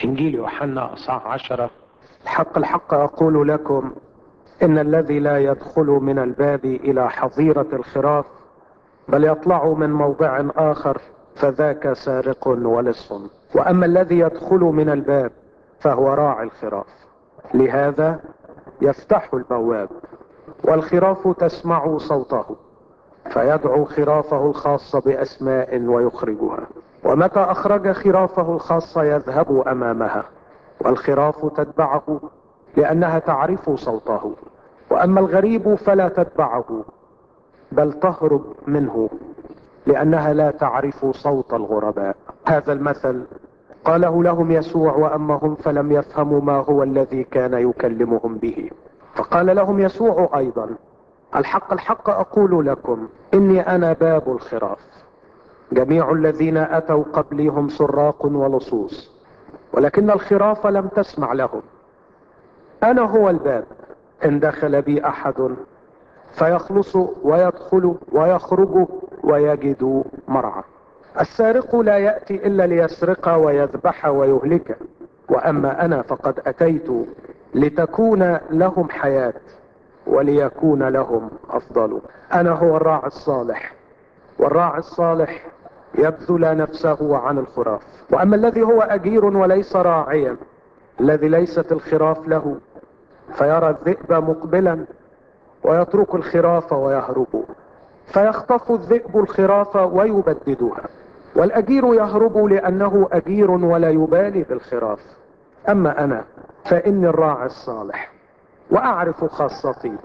إنجيل يوحنا أصحاح 10. الحق الحق أقول لكم إن الذي لا يدخل من الباب إلى حظيرة الخراف بل يطلع من موضع آخر فذاك سارق ولص، وأما الذي يدخل من الباب فهو راعي الخراف. لهذا يفتح البواب والخراف تسمع صوته فيدعو خرافه الخاصة بأسماء ويخرجها، ومتى أخرج خرافه الخاصة يذهب أمامها والخراف تتبعه لأنها تعرف صوته، وأما الغريب فلا تتبعه بل تهرب منه لأنها لا تعرف صوت الغرباء. هذا المثل قاله لهم يسوع، وأما هم فلم يفهموا ما هو الذي كان يكلمهم به. فقال لهم يسوع أيضا: الحق الحق أقول لكم إني أنا باب الخراف. جميع الذين أتوا قبلي هم سراق ولصوص، ولكن الخراف لم تسمع لهم. أنا هو الباب، إن دخل بي أحد فيخلص ويدخل ويخرج ويجد مرعى. السارق لا يأتي إلا ليسرق ويذبح ويهلك، وأما أنا فقد أتيت لتكون لهم حياة وليكون لهم أفضل. أنا هو الراعي الصالح، والراعي الصالح يبذل نفسه عن الخراف. وأما الذي هو أجير وليس راعيا، الذي ليست الخراف له، فيرى الذئب مقبلا ويترك الخراف ويهرب، فيخطف الذئب الخراف ويبددها، والأجير يهرب لأنه أجير ولا يبالي بالخراف. أما أنا فإني الراعي الصالح وأعرف خاصتي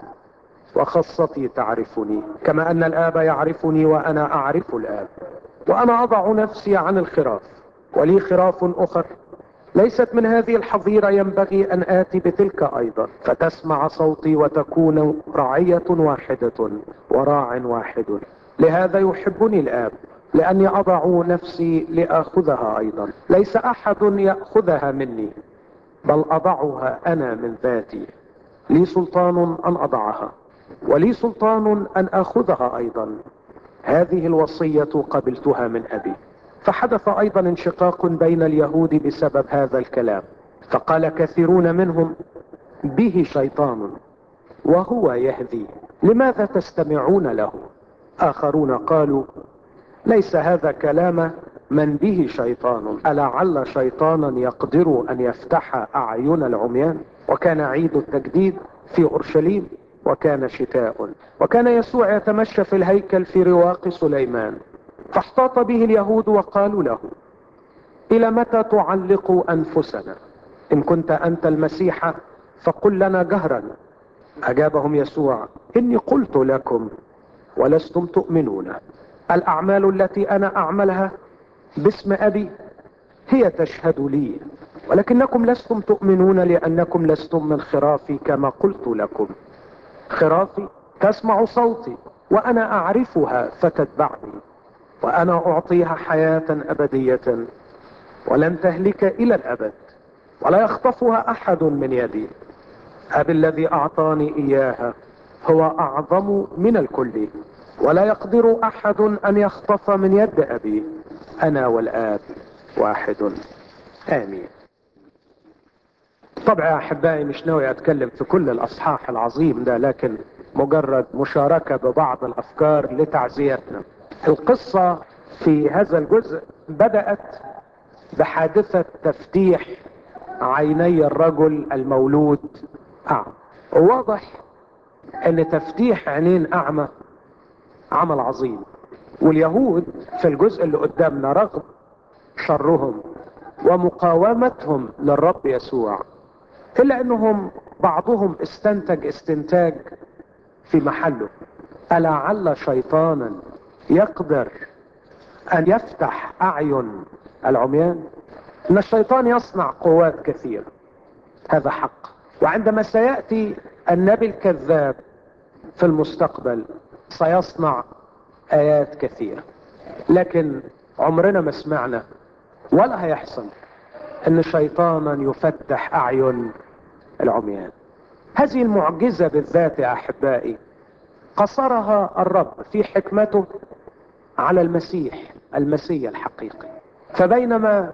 وخاصتي تعرفني، كما أن الآب يعرفني وأنا أعرف الآب، وأنا أضع نفسي عن الخراف. ولي خراف أخر ليست من هذه الحظيرة، ينبغي أن آتي بتلك أيضا، فتسمع صوتي وتكون رعية واحدة وراع واحد. لهذا يحبني الآب، لأني أضع نفسي لآخذها أيضا. ليس أحد يأخذها مني، بل أضعها أنا من ذاتي. لي سلطان أن أضعها، ولي سلطان أن آخذها أيضا. هذه الوصية قبلتها من أبي. فحدث أيضا انشقاق بين اليهود بسبب هذا الكلام، فقال كثيرون منهم: به شيطان وهو يهدي، لماذا تستمعون له؟ آخرون قالوا: ليس هذا كلام من به شيطان، ألعل شيطانا يقدر أن يفتح أعين العميان؟ وكان عيد التجديد في أورشليم، وكان شتاء، وكان يسوع يتمشى في الهيكل في رواق سليمان، فاحتاط به اليهود وقالوا له: إلى متى تعلق أنفسنا؟ إن كنت أنت المسيح فقل لنا جهرا. أجابهم يسوع: إني قلت لكم ولستم تؤمنون. الأعمال التي أنا أعملها باسم أبي هي تشهد لي، ولكنكم لستم تؤمنون لأنكم لستم من خرافي كما قلت لكم. خرافي تسمع صوتي وأنا أعرفها فتتبعني، وأنا أعطيها حياة أبدية ولن تهلك إلى الأبد، ولا يخطفها أحد من يدي. أبي الذي أعطاني إياها هو أعظم من الكل، ولا يقدر أحد أن يخطف من يد أبي. أنا والآب واحد. آمين. طبعا يا أحبائي مش ناوي أتكلم في كل الأصحاح العظيم ده، لكن مجرد مشاركة ببعض الأفكار لتعزيتنا. القصة في هذا الجزء بدأت بحادثة تفتيح عيني الرجل المولود أعمى. وواضح أن تفتيح عينين أعمى عمل عظيم، واليهود في الجزء اللي قدامنا رغم شرهم ومقاومتهم للرب يسوع، إلا أنهم بعضهم استنتج استنتاج في محله: ألعل شيطانا يقدر أن يفتح أعين العميان؟ إن الشيطان يصنع قوات كثيرة، هذا حق، وعندما سيأتي النبي الكذاب في المستقبل سيصنع آيات كثيرة، لكن عمرنا ما سمعنا ولا هيحصل ان شيطانا يفتح اعين العميان. هذه المعجزة بالذات يا احبائي قصرها الرب في حكمته على المسيح الحقيقي. فبينما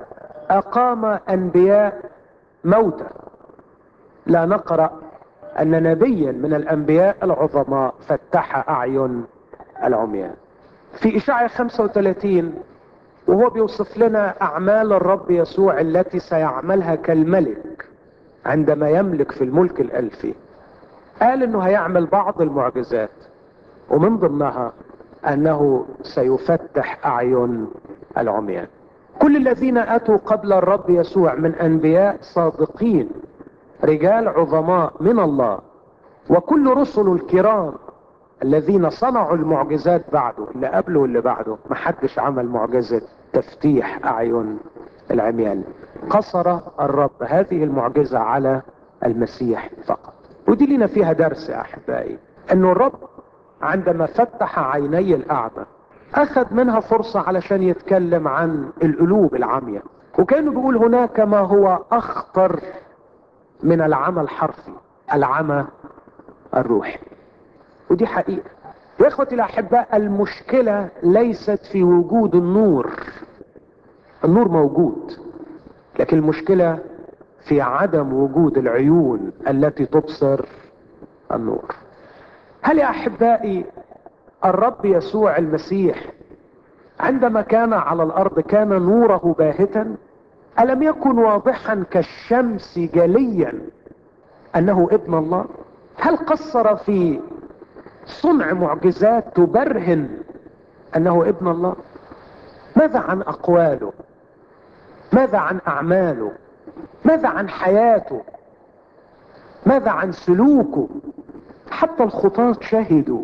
اقام انبياء موتى. لا نقرأ ان نبيا من الانبياء العظماء فتح اعين العميان. في اشعياء 35 وهو بيوصف لنا اعمال الرب يسوع التي سيعملها كالملك عندما يملك في الملك الالفي، قال انه هيعمل بعض المعجزات، ومن ضمنها انه سيفتح اعين العميان. كل الذين اتوا قبل الرب يسوع من انبياء صادقين، رجال عظماء من الله، وكل رسل الكرام الذين صنعوا المعجزات بعده، اللي قبله واللي بعده محدش عمل معجزة تفتيح اعين العميان. قصر الرب هذه المعجزة على المسيح فقط. ودي لنا فيها درس يا احبائي، انه الرب عندما فتح عيني الاعمى اخذ منها فرصة علشان يتكلم عن القلوب العمية، وكانوا بيقول هناك ما هو اخطر من العمى الحرفي، العمى الروحي. ودي حقيقة يا اخوتي الاحباء. المشكلة ليست في وجود النور، النور موجود، لكن المشكلة في عدم وجود العيون التي تبصر النور. هل يا احبائي الرب يسوع المسيح عندما كان على الارض كان نوره باهتا؟ الم يكن واضحا كالشمس جليا انه ابن الله؟ هل قصر في صنع معجزات تبرهن انه ابن الله؟ ماذا عن اقواله؟ ماذا عن اعماله؟ ماذا عن حياته؟ ماذا عن سلوكه؟ حتى الخطاة شهدوا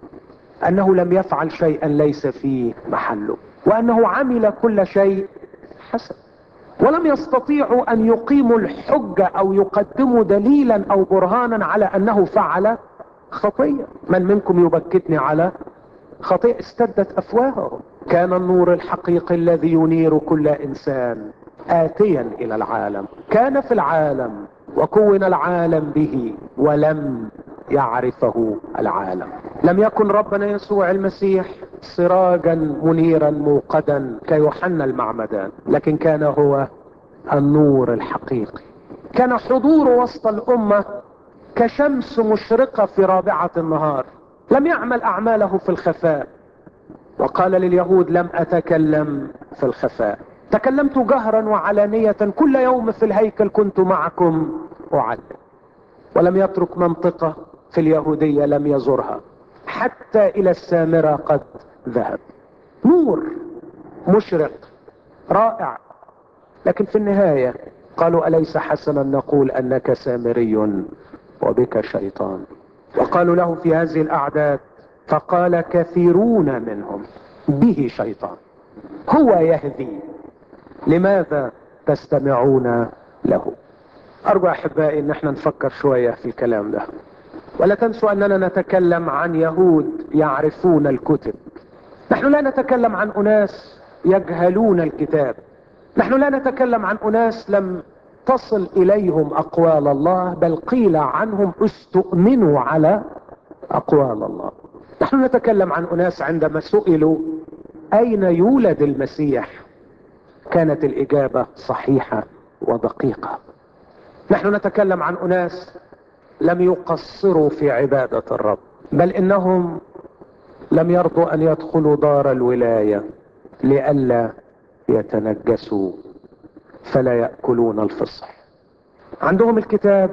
انه لم يفعل شيئا ليس في محله، وانه عمل كل شيء حسن، ولم يستطيعوا ان يقيموا الحجة او يقدموا دليلا او برهانا على انه فعل خطية. من منكم يبكتني على خطيئة؟ استدت افواههم. كان النور الحقيقي الذي ينير كل انسان آتيا الى العالم، كان في العالم وكون العالم به ولم يعرفه العالم. لم يكن ربنا يسوع المسيح سراجا منيرا موقدا كيوحنا المعمدان، لكن كان هو النور الحقيقي. كان حضوره وسط الامة كشمس مشرقة في رابعة النهار. لم يعمل اعماله في الخفاء، وقال لليهود لم اتكلم في الخفاء، تكلمت جهرا وعلانية، كل يوم في الهيكل كنت معكم اعلم. ولم يترك منطقة في اليهودية لم يزرها، حتى الى السامرة قد ذهب. نور مشرق رائع، لكن في النهاية قالوا أليس حسنا نقول أنك سامري وبك شيطان؟ وقالوا له في هذه الأعداد، فقال كثيرون منهم به شيطان، هو يهدي، لماذا تستمعون له؟ أرجو أحبائي أن احنا نفكر شوية في الكلام ده، ولا تنسوا أننا نتكلم عن يهود يعرفون الكتب. نحن لا نتكلم عن أناس يجهلون الكتاب، نحن لا نتكلم عن أناس لم تصل إليهم أقوال الله، بل قيل عنهم استؤمنوا على أقوال الله. نحن نتكلم عن أناس عندما سئلوا أين يولد المسيح كانت الإجابة صحيحة ودقيقة. نحن نتكلم عن أناس لم يقصروا في عبادة الرب، بل إنهم لم يرضوا أن يدخلوا دار الولاية لئلا يتنجسوا فلا يأكلون الفصح. عندهم الكتاب،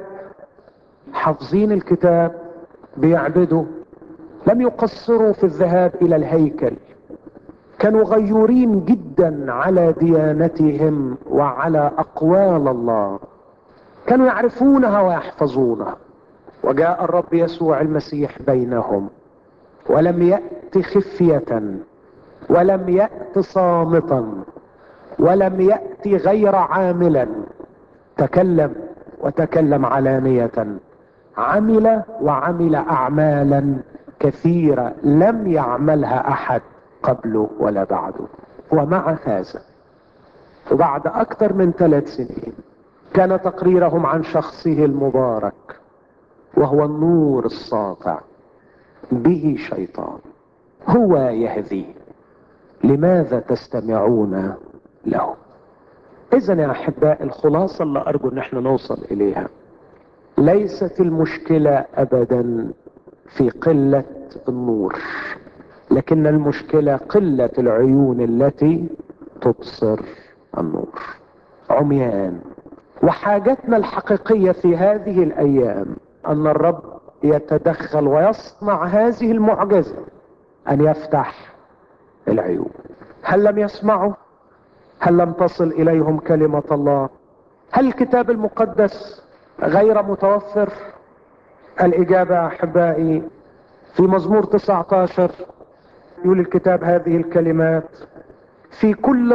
حافظين الكتاب، بيعبدوا، لم يقصروا في الذهاب إلى الهيكل، كانوا غيورين جدا على ديانتهم وعلى أقوال الله، كانوا يعرفونها ويحفظونها. وجاء الرب يسوع المسيح بينهم، ولم يأت خفية، ولم يأت صامتا، ولم يأت غير عاملا، تكلم وتكلم علانية، عمل وعمل أعمالا كثيرة لم يعملها أحد قبله ولا بعده. ومع هذا وبعد أكثر من 3 سنين كان تقريرهم عن شخصه المبارك، وهو النور الساطع، به شيطان، هو يهدي، لماذا تستمعون له؟ اذا يا احباء، الخلاصة اللي ارجو ان احنا نوصل اليها، ليست المشكلة ابدا في قلة النور، لكن المشكلة قلة العيون التي تبصر النور. عميان. وحاجتنا الحقيقية في هذه الايام ان الرب يتدخل ويصنع هذه المعجزة، ان يفتح العيون. هل لم يسمعوا؟ هل لم تصل اليهم كلمة الله؟ هل الكتاب المقدس غير متوفر؟ الاجابة يا احبائي في مزمور 19 يقول الكتاب هذه الكلمات: في كل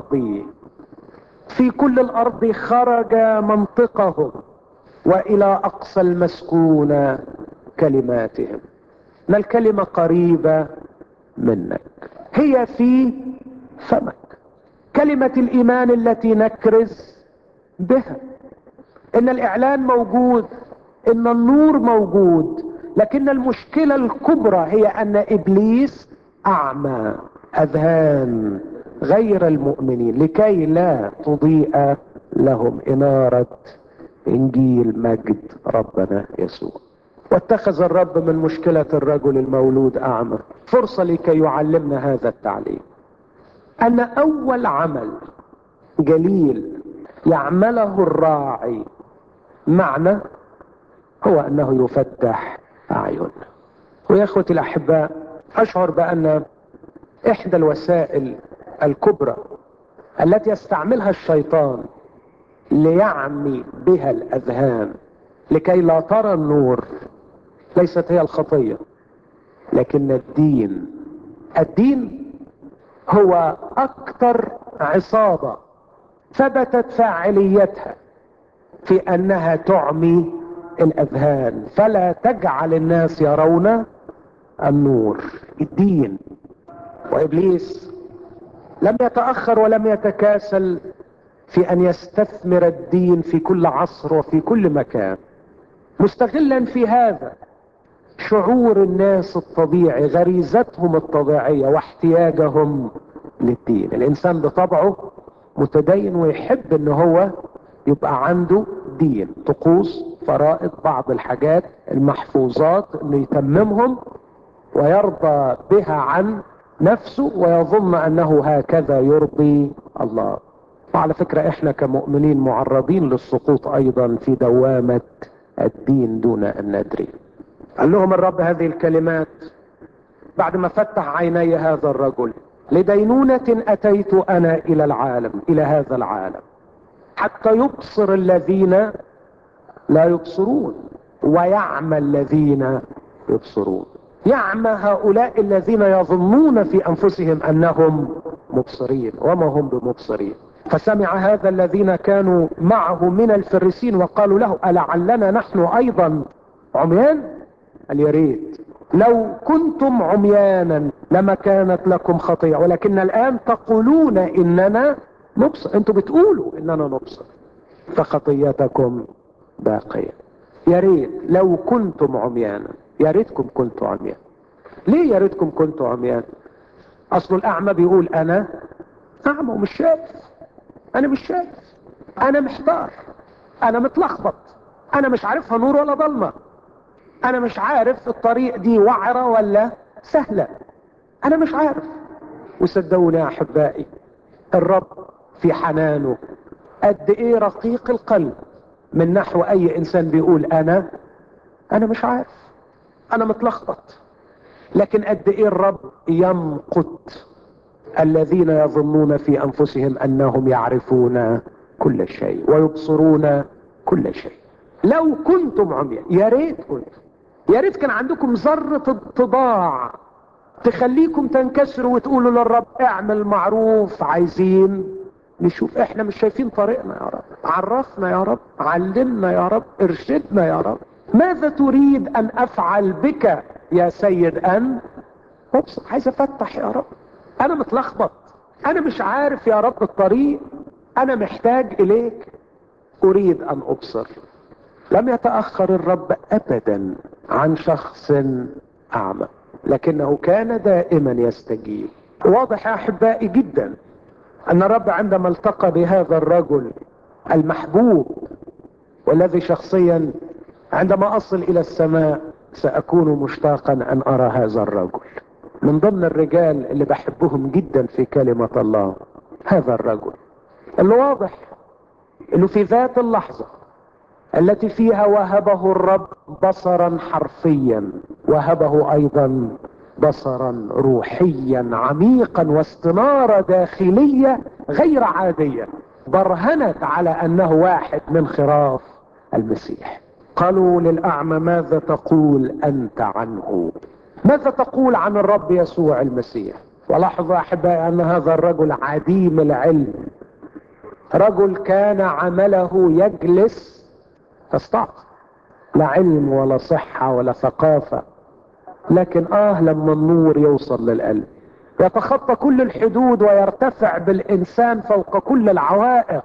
الارض خرج منطقهم، والى اقصى المسكونة كلماتهم. ان الكلمة قريبة منك، هي في فمك. كلمة الايمان التي نكرز بها. ان الاعلان موجود، ان النور موجود، لكن المشكلة الكبرى هي ان ابليس اعمى اذهان غير المؤمنين لكي لا تضيء لهم انارة انجيل مجد ربنا يسوع. واتخذ الرب من مشكلة الرجل المولود اعمى فرصة لكي يعلمنا هذا التعليم، ان اول عمل جليل يعمله الراعي معنا هو انه يفتح اعيننا. ويا اخوتي الاحباء، اشعر بان احدى الوسائل الكبرى التي يستعملها الشيطان ليعمي بها الاذهان لكي لا ترى النور ليست هي الخطية، لكن الدين هو اكثر عصابة ثبتت فاعليتها في انها تعمي الاذهان فلا تجعل الناس يرون النور. الدين. وابليس لم يتأخر ولم يتكاسل في ان يستثمر الدين في كل عصر وفي كل مكان، مستغلا في هذا شعور الناس الطبيعي، غريزتهم الطبيعية واحتياجهم للدين. الانسان بطبعه متدين ويحب ان هو يبقى عنده دين، طقوس، فرائض، بعض الحاجات المحفوظات انه يتممهم ويرضى بها عن نفسه ويظن انه هكذا يرضي الله. وعلى فكرة احنا كمؤمنين معرضين للسقوط ايضا في دوامة الدين دون ان ندري. قال لهم الرب هذه الكلمات بعد ما فتح عيني هذا الرجل: لدينونة اتيت انا الى العالم، الى هذا العالم، حتى يبصر الذين لا يبصرون ويعمى الذين يبصرون. يعمى هؤلاء الذين يظنون في انفسهم انهم مبصرين وما هم بمبصرين. فسمع هذا الذين كانوا معه من الفريسين وقالوا له: ألعلنا نحن ايضا عميان؟ قال: يا ريت لو كنتم عميانا لما كانت لكم خطيئة، ولكن الان تقولون اننا نبصر. انتوا بتقولوا اننا نبصر فخطيتكم باقية. يا ريت لو كنتم عميانا. يا ريتكم كنتوا عميان. ليه يا ريتكم كنتوا عميان؟ اصل الاعمى بيقول انا اعمى ومش شايف، انا مش شايف، انا محتار، انا متلخبط، انا مش عارفها نور ولا ضلمة، انا مش عارف الطريق دي وعرة ولا سهلة، انا مش عارف. وصدقوني يا احبائي، الرب في حنانه قد ايه رقيق القلب من نحو اي انسان بيقول انا مش عارف، انا متلخبط. لكن قد ايه الرب يمقت الذين يظنون في انفسهم انهم يعرفون كل شيء ويبصرون كل شيء. لو كنتم عميان، يا ريت كنتم، يا ريت كان عندكم ذرة اتضاع تخليكم تنكسروا وتقولوا للرب: اعمل معروف، عايزين نشوف، احنا مش شايفين طريقنا يا رب، عرفنا يا رب، علمنا يا رب، ارشدنا يا رب، ماذا تريد ان افعل بك يا سيد؟ ان ابصر، عايز افتح يا رب، انا متلخبط، انا مش عارف يا رب الطريق، انا محتاج اليك، اريد ان ابصر. لم يتأخر الرب ابدا عن شخص اعمى، لكنه كان دائما يستجيب. واضح يا احبائي جدا ان الرب عندما التقى بهذا الرجل المحبوب، والذي شخصيا عندما اصل الى السماء ساكون مشتاقا ان ارى هذا الرجل. من ضمن الرجال اللي بحبهم جدا في كلمة الله هذا الرجل اللي واضح انه في ذات اللحظة التي فيها وهبه الرب بصرا حرفيا، وهبه ايضا بصرا روحيا عميقا واستنارة داخلية غير عادية برهنت على انه واحد من خراف المسيح. قالوا للأعمى ماذا تقول أنت عنه؟ ماذا تقول عن الرب يسوع المسيح؟ ولاحظوا أحبائي أن هذا الرجل عديم العلم، رجل كان عمله يجلس فاستعط، لا علم ولا صحة ولا ثقافة، لكن لما النور يوصل للقلب يتخطى كل الحدود ويرتفع بالإنسان فوق كل العوائق،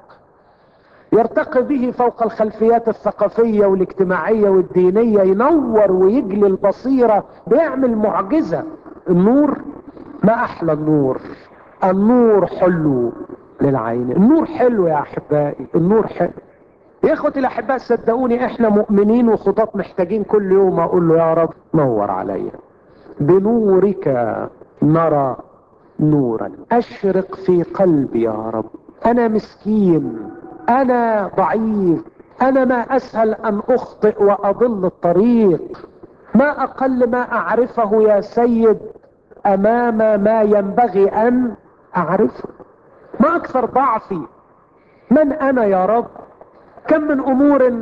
يرتقي به فوق الخلفيات الثقافية والاجتماعية والدينية، ينور ويجلي البصيرة، بيعمل معجزة. النور ما أحلى النور، النور حلو للعين، النور حلو يا أحبائي، النور حلو يا اخوتي الاحباء. صدقوني احنا مؤمنين وخطاة محتاجين كل يوم اقول له يا رب نور عليا، بنورك نرى نورا، اشرق في قلبي يا رب. انا مسكين، انا ضعيف، انا ما اسهل ان اخطئ واضل الطريق، ما اقل ما اعرفه يا سيد امام ما ينبغي ان اعرفه، ما اكثر ضعفي. من انا يا رب؟ كم من امور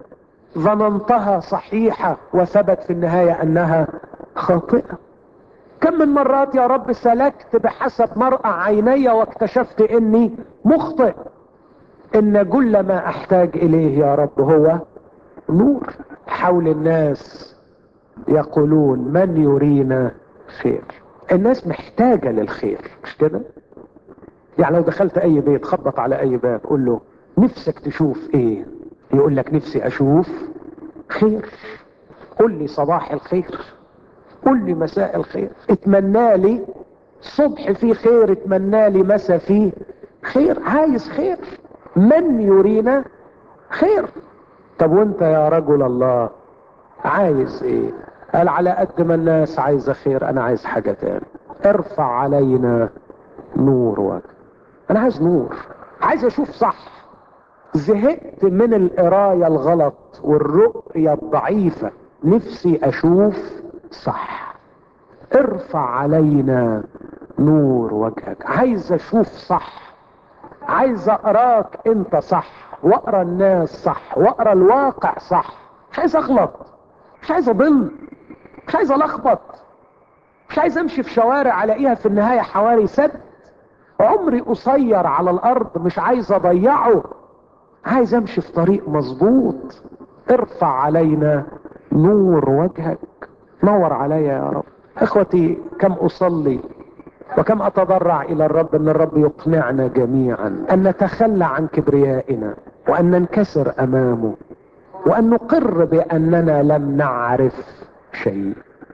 ظننتها صحيحة وثبت في النهاية انها خاطئة. كم من مرات يا رب سلكت بحسب مرأى عيني واكتشفت اني مخطئ. ان كل ما احتاج اليه يا رب هو نور. حول الناس يقولون من يرينا خير. الناس محتاجة للخير، مش كده؟ يعني لو دخلت اي بيت خبط على اي باب قول له نفسك تشوف ايه؟ يقول لك نفسي اشوف خير. قل لي صباح الخير، قل لي مساء الخير، اتمنى لي صبح فيه خير، اتمنى لي مساء فيه خير. عايز خير، من يرينا خير. طب وانت يا رجل الله عايز ايه؟ قال على قد ما الناس عايزة خير انا عايز حاجة تاني. ارفع علينا نور وجه. انا عايز نور، عايز اشوف صح. زهقت من القراية الغلط والرؤية الضعيفة، نفسي اشوف صح. ارفع علينا نور وجهك. عايز اشوف صح، عايز اقراك انت صح، واقرا الناس صح، واقرا الواقع صح. مش عايز اغلط، مش عايز اضل، مش عايز الخبط، مش عايز امشي في شوارع الاقيها في النهاية حواري سد. عمري قصير على الارض مش عايز اضيعه، عايز امشي في طريق مظبوط. ارفع علينا نور وجهك. نور عليا يا رب. اخوتي كم اصلي وكم اتضرع الى الرب ان الرب يقنعنا جميعا ان نتخلى عن كبريائنا وان ننكسر امامه وان نقر باننا لم نعرف شيء.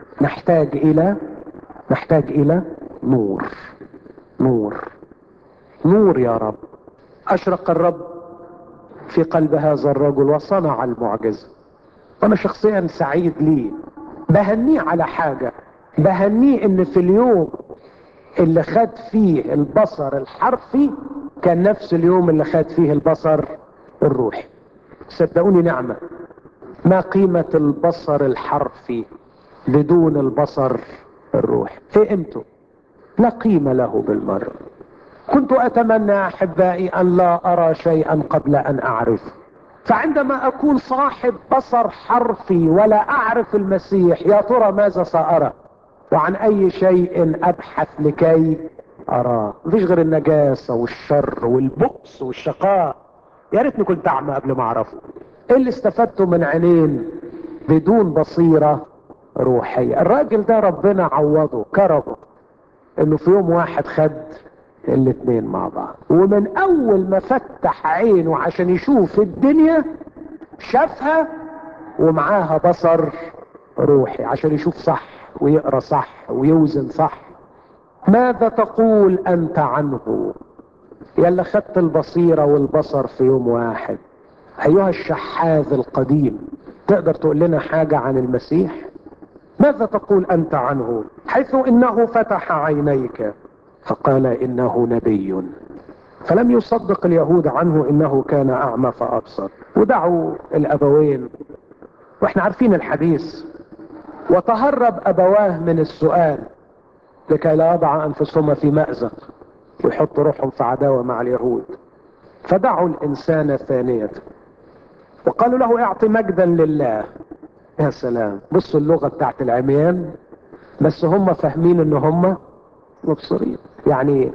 نحتاج الى نور. نور نور يا رب. اشرق الرب في قلب هذا الرجل وصنع المعجزة، وانا شخصيا سعيد ليه. بهنيه على حاجة، بهنيه ان في اليوم اللي خد فيه البصر الحرفي كان نفس اليوم اللي خد فيه البصر الروحي. صدقوني نعمة. ما قيمة البصر الحرفي بدون البصر الروحي؟ ايه قيمته؟ لا قيمة له بالمرة. كنت اتمنى احبائي ان لا ارى شيئا قبل ان اعرفه. فعندما اكون صاحب بصر حرفي ولا اعرف المسيح، يا ترى ماذا سارى وعن اي شيء ابحث لكي اراه؟ مفيش غير النجاسة والشر والبؤس والشقاء. يا ريتني كنت اعمى قبل ما اعرفه. ايه اللي استفدته من عينين بدون بصيرة روحية؟ الراجل ده ربنا عوضه كرمه انه في يوم واحد خد الاتنين مع بعض، ومن اول ما فتح عينه عشان يشوف الدنيا شافها ومعاها بصر روحي عشان يشوف صح ويقرأ صح ويوزن صح. ماذا تقول انت عنه؟ يا اللي خدت البصيرة والبصر في يوم واحد، ايها الشحاذ القديم، تقدر تقول لنا حاجة عن المسيح؟ ماذا تقول انت عنه حيث انه فتح عينيك فقال انه نبي؟ فلم يصدق اليهود عنه انه كان اعمى فابصر. ودعوا الابوين، واحنا عارفين الحديث، وتهرب ابواه من السؤال لكي لا يضع انفسهما في مأزق ويحطوا روحهم في عداوة مع اليهود. فدعوا الانسان ثانية وقالوا له اعطي مجدا لله. يا سلام، بصوا اللغة بتاعت العميان، بس هم فاهمين ان هم مبصرين. يعني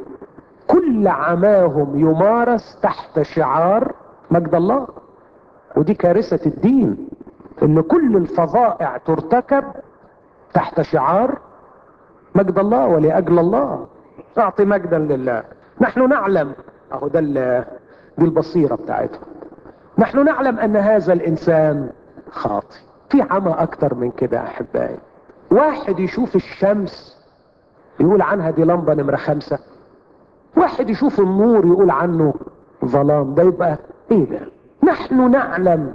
كل عماهم يمارس تحت شعار مجد الله. ودي كارثة الدين، ان كل الفظائع ترتكب تحت شعار مجد الله ولأجل الله. اعطي مجدا لله. نحن نعلم، اهو ده دي البصيرة بتاعتهم، نحن نعلم ان هذا الانسان خاطئ. في عمى اكتر من كده احبائي. واحد يشوف الشمس يقول عنها دي لمبة نمرة 5، واحد يشوف النور يقول عنه ظلام. ده يبقى ايه ده؟ نحن نعلم،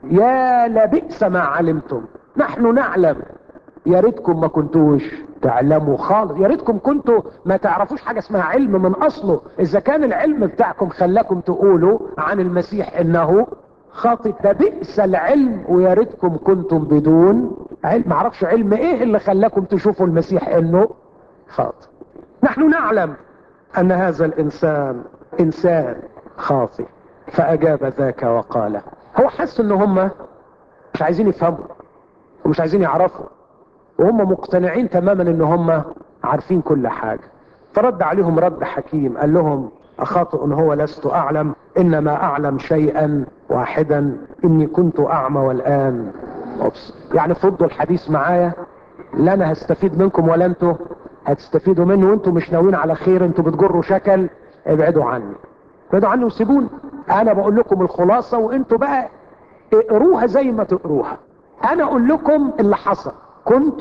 يا لبئس ما علمتم. نحن نعلم، يا ريتكم ما كنتوش تعلموا خالص، يا ريتكم كنتوا ما تعرفوش حاجة اسمها علم من اصله. اذا كان العلم بتاعكم خلاكم تقولوا عن المسيح انه خاطئ، ده بئس العلم، ويا ريتكم كنتم بدون علم. معرفش علم ايه اللي خلاكم تشوفوا المسيح انه خاطئ. نحن نعلم ان هذا الانسان انسان خاطئ. فاجاب ذاك وقال، هو حس ان هم مش عايزين يفهموا ومش عايزين يعرفوا، وهم مقتنعين تماما ان هم عارفين كل حاجة. فرد عليهم رد حكيم، قال لهم اخاطئ هو لست اعلم، انما اعلم شيئا واحدا، اني كنت اعمى والان ابصر. يعني فضوا الحديث معايا، لا انا هستفيد منكم ولا انتوا هتستفيدوا مني، وانتوا مش ناويين على خير، انتوا بتجروا شكل. ابعدوا عني، ابعدوا عني وسيبوني. انا بقول لكم الخلاصة وانتوا بقى اقروها زي ما تقروها. انا اقول لكم اللي حصل، كنت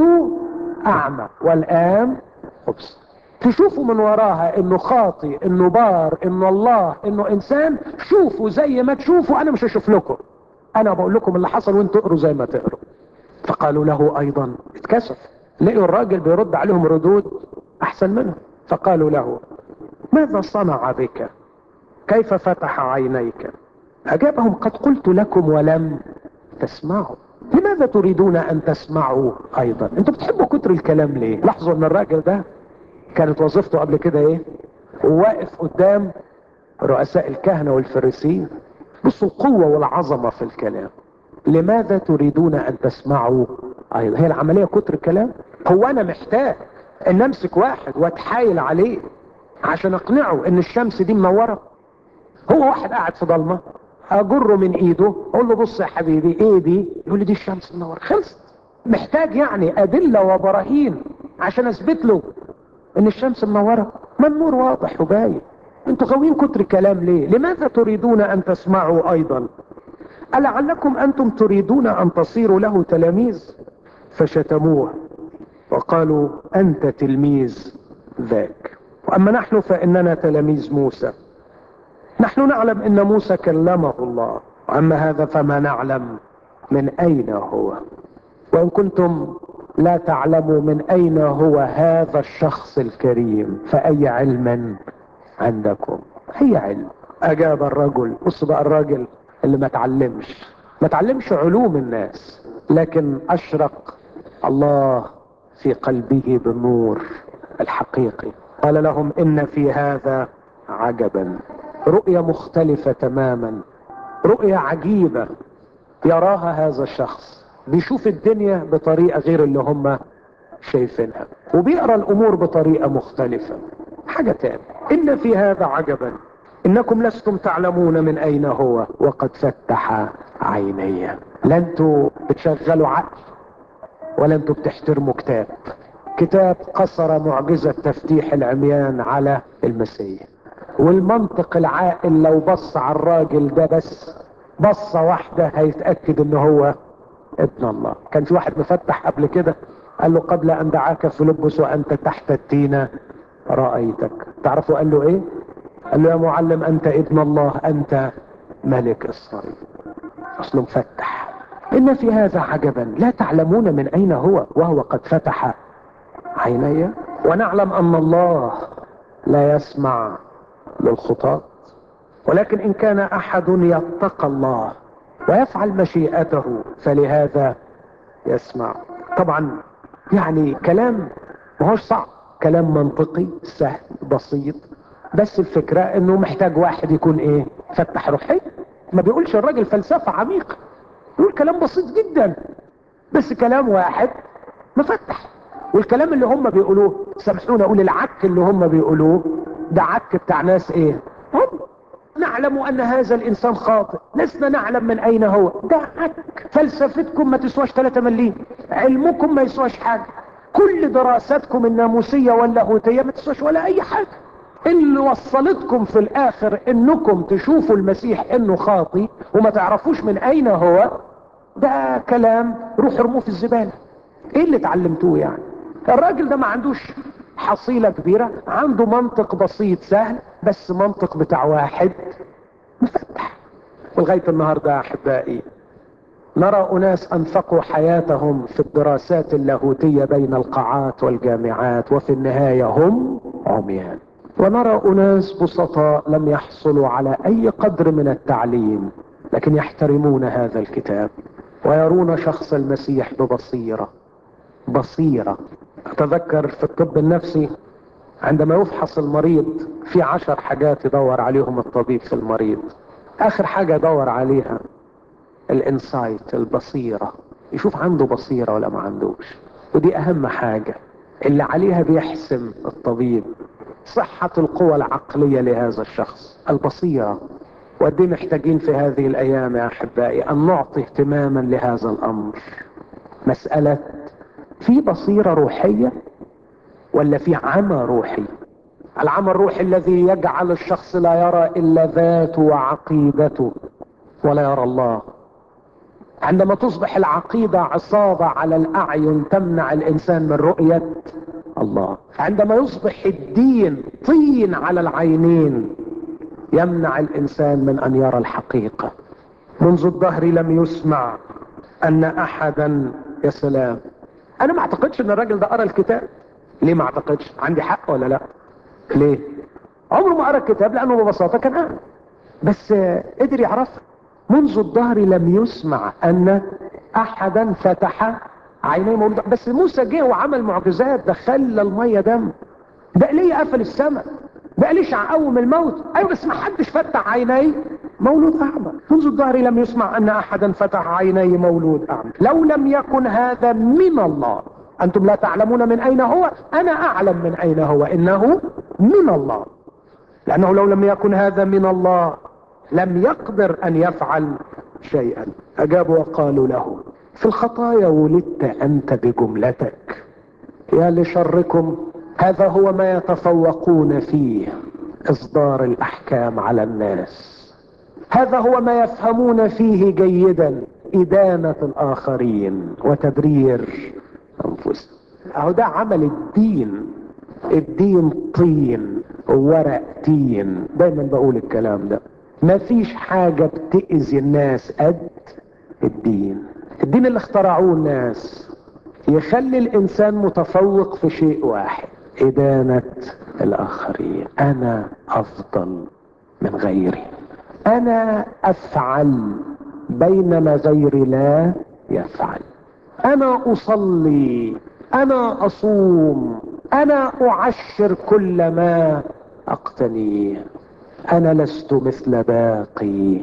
اعمى والان ابصر. تشوفوا من وراها انه خاطئ، انه بار، انه الله، انه انسان، شوفوا زي ما تشوفوا، انا مش هشوف لكم. انا بقول لكم اللي حصل وانتوا اقروا زي ما تقروا. فقالوا له ايضا، اتكسف، لقوا الراجل بيرد عليهم ردود احسن منهم. فقالوا له ماذا صنع بك؟ كيف فتح عينيك؟ اجابهم قد قلت لكم ولم تسمعوا، لماذا تريدون ان تسمعوا ايضا؟ انتوا بتحبوا كتر الكلام ليه؟ لاحظوا ان الراجل ده كانت وظيفته قبل كده ايه؟ وواقف قدام رؤساء الكهنة والفريسيين. بصوا القوة والعظمة في الكلام. لماذا تريدون ان تسمعوا ايضا؟ هي العملية كتر الكلام؟ هو انا محتاج ان امسك واحد واتحايل عليه عشان اقنعه ان الشمس دي منورة؟ هو واحد قاعد في ضلمة اجره من ايده اقول له بص يا حبيبي ايه دي؟ يقول لي دي الشمس منورة. خلصت. محتاج يعني ادلة وبراهين عشان اثبت له ان الشمس منورة؟ ما النور واضح وباين. انتوا غاويين كتر الكلام ليه؟ لماذا تريدون ان تسمعوا ايضا؟ ألعلكم انتم تريدون ان تصيروا له تلاميذ؟ فشتموه وقالوا انت تلميذ ذاك، واما نحن فاننا تلاميذ موسى. نحن نعلم ان موسى كلمه الله، واما هذا فما نعلم من اين هو. وان كنتم لا تعلموا من اين هو هذا الشخص الكريم فاي علم عندكم؟ اي علم؟ اجاب الرجل. بص بقى الراجل اللي ما تعلمش علوم الناس، لكن اشرق الله في قلبه بالنور الحقيقي. قال لهم ان في هذا عجبا، رؤية مختلفة تماما، رؤية عجيبة يراها هذا الشخص. بيشوف الدنيا بطريقة غير اللي هم شايفينها، وبيقرأ الامور بطريقة مختلفة. حاجة تانية، ان في هذا عجبا انكم لستم تعلمون من اين هو وقد فتح عيني. لا انتوا بتشغلوا عقل ولا انتوا بتحترموا كتاب قصر معجزة تفتيح العميان على المسيح. والمنطق العاقل لو بص على الراجل ده بس بصة واحدة هيتأكد ان هو ابن الله. كان في واحد مفتح قبل كده قال له قبل ان دعاك فيلبس وانت تحت التينة رأيتك. تعرفوا قال له ايه؟ قال له يا معلم انت ابن الله، انت ملك اسرائيل. اصله مفتح. ان في هذا عجبا لا تعلمون من اين هو وهو قد فتح عيني. ونعلم ان الله لا يسمع للخطاة، ولكن ان كان احد يتقى الله ويفعل مشيئته فلهذا يسمع. طبعا يعني كلام ما هوش صعب، كلام منطقي سهل بسيط، بس الفكرة انه محتاج واحد يكون ايه؟ فتح روحي. ما بيقولش الراجل فلسفة عميقة، يقول كلام بسيط جدا، بس كلام واحد مفتح. والكلام اللي هم بيقولوه، سامحونا اقول العك اللي هم بيقولوه ده عك بتاع ناس ايه؟ هم نعلم ان هذا الانسان خاطئ، لسنا نعلم من اين هو. ده عك. فلسفتكم ما تسواش 3 مليم، علمكم ما يسواش حاجة، كل دراساتكم الناموسية واللاهوتية ما تسواش ولا اي حاجة. اللي وصلتكم في الاخر انكم تشوفوا المسيح انه خاطي وما تعرفوش من اين هو، ده كلام روح ارموه في الزبالة. ايه اللي اتعلمتوه يعني؟ الراجل ده ما عندوش حصيلة كبيرة، عنده منطق بسيط سهل، بس منطق بتاع واحد مفتح. ولغاية النهاردة يا احبائي نرى اناس انفقوا حياتهم في الدراسات اللاهوتية بين القاعات والجامعات، وفي النهاية هم عميان. ونرى اناس بسطاء لم يحصلوا على اي قدر من التعليم، لكن يحترمون هذا الكتاب ويرون شخص المسيح ببصيرة. اتذكر في الطب النفسي عندما يفحص المريض في 10 حاجات يدور عليهم الطبيب في المريض. اخر حاجة يدور عليها الانسايت، البصيرة، يشوف عنده بصيرة ولا ما عندوش. ودي اهم حاجة اللي عليها بيحسم الطبيب صحة القوى العقلية لهذا الشخص، البصيرة. ودي محتاجين في هذه الايام يا احبائي ان نعطي اهتماما لهذا الامر. مسألة في بصيرة روحية ولا في عمى روحي؟ العمى الروحي الذي يجعل الشخص لا يرى الا ذاته وعقيدته ولا يرى الله. عندما تصبح العقيدة عصابة على الاعين تمنع الانسان من رؤية الله. عندما يصبح الدين طين على العينين يمنع الانسان من ان يرى الحقيقة. منذ الدهر لم يسمع ان احدا، يا سلام، انا ما اعتقدش ان الراجل ده قرأ الكتاب. ليه ما اعتقدش؟ عندي حق ولا لا؟ ليه؟ عمره ما قرأ الكتاب لانه ببساطة كان قاعد بس قدر يعرف. منذ الدهر لم يسمع ان احدا فتح عينيه مولود. بس موسى جه وعمل معجزات، ده خلى المية دم، ده ليه قفل السماء، ده ليش قوم الموت. ايوه بس ما حدش فتح عينيه مولود اعمى. منذ الدهر لم يسمع ان احدا فتح عينيه مولود اعمى. لو لم يكن هذا من الله، انتم لا تعلمون من اين هو، انا اعلم من اين هو، انه من الله. لانه لو لم يكن هذا من الله لم يقدر ان يفعل شيئا. اجابوا وقالوا له في الخطايا ولدت انت بجملتك، يا لشركم، هذا هو ما يتفوقون فيه، اصدار الاحكام على الناس. هذا هو ما يفهمون فيه جيدا، ادانة الاخرين وتبرير انفسهم. اهو ده عمل الدين. الدين طين وورق تين، دايما بقول الكلام ده. مفيش حاجة بتأذي الناس قد الدين. الدين اللي اخترعوه الناس يخلي الانسان متفوق في شيء واحد، ادانة الاخرين. انا افضل من غيري، انا افعل بينما غيري لا يفعل، انا اصلي، انا اصوم، انا اعشر كل ما اقتنيه، انا لست مثل باقي